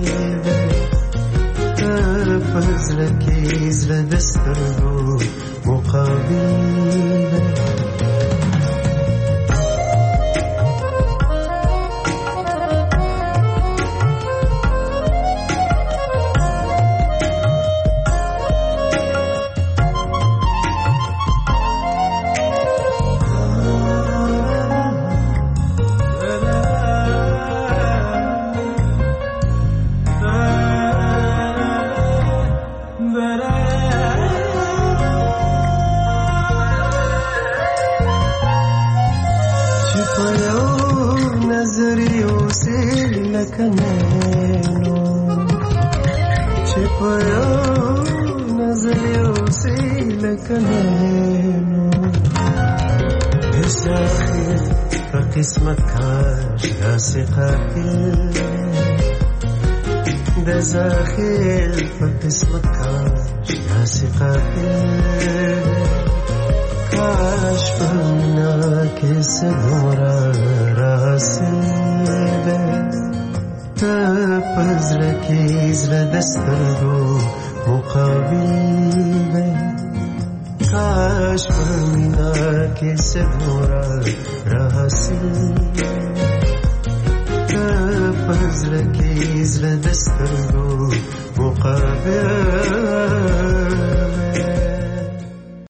ترفز لكيز لدسترو مقابل اوسې لکه نینو چې په یو نظر اوسې لکه نینو داخل په قسمت کاش داسې قاتل د داخل په قسمت کاش داسې قاتل کاش په مینا کې څه دومره راسل ته په زړه کې زړه د سترګو مقابل کاش په مینا کې څه دومره راسل ته په زړه کې زړه د سترګو مقابل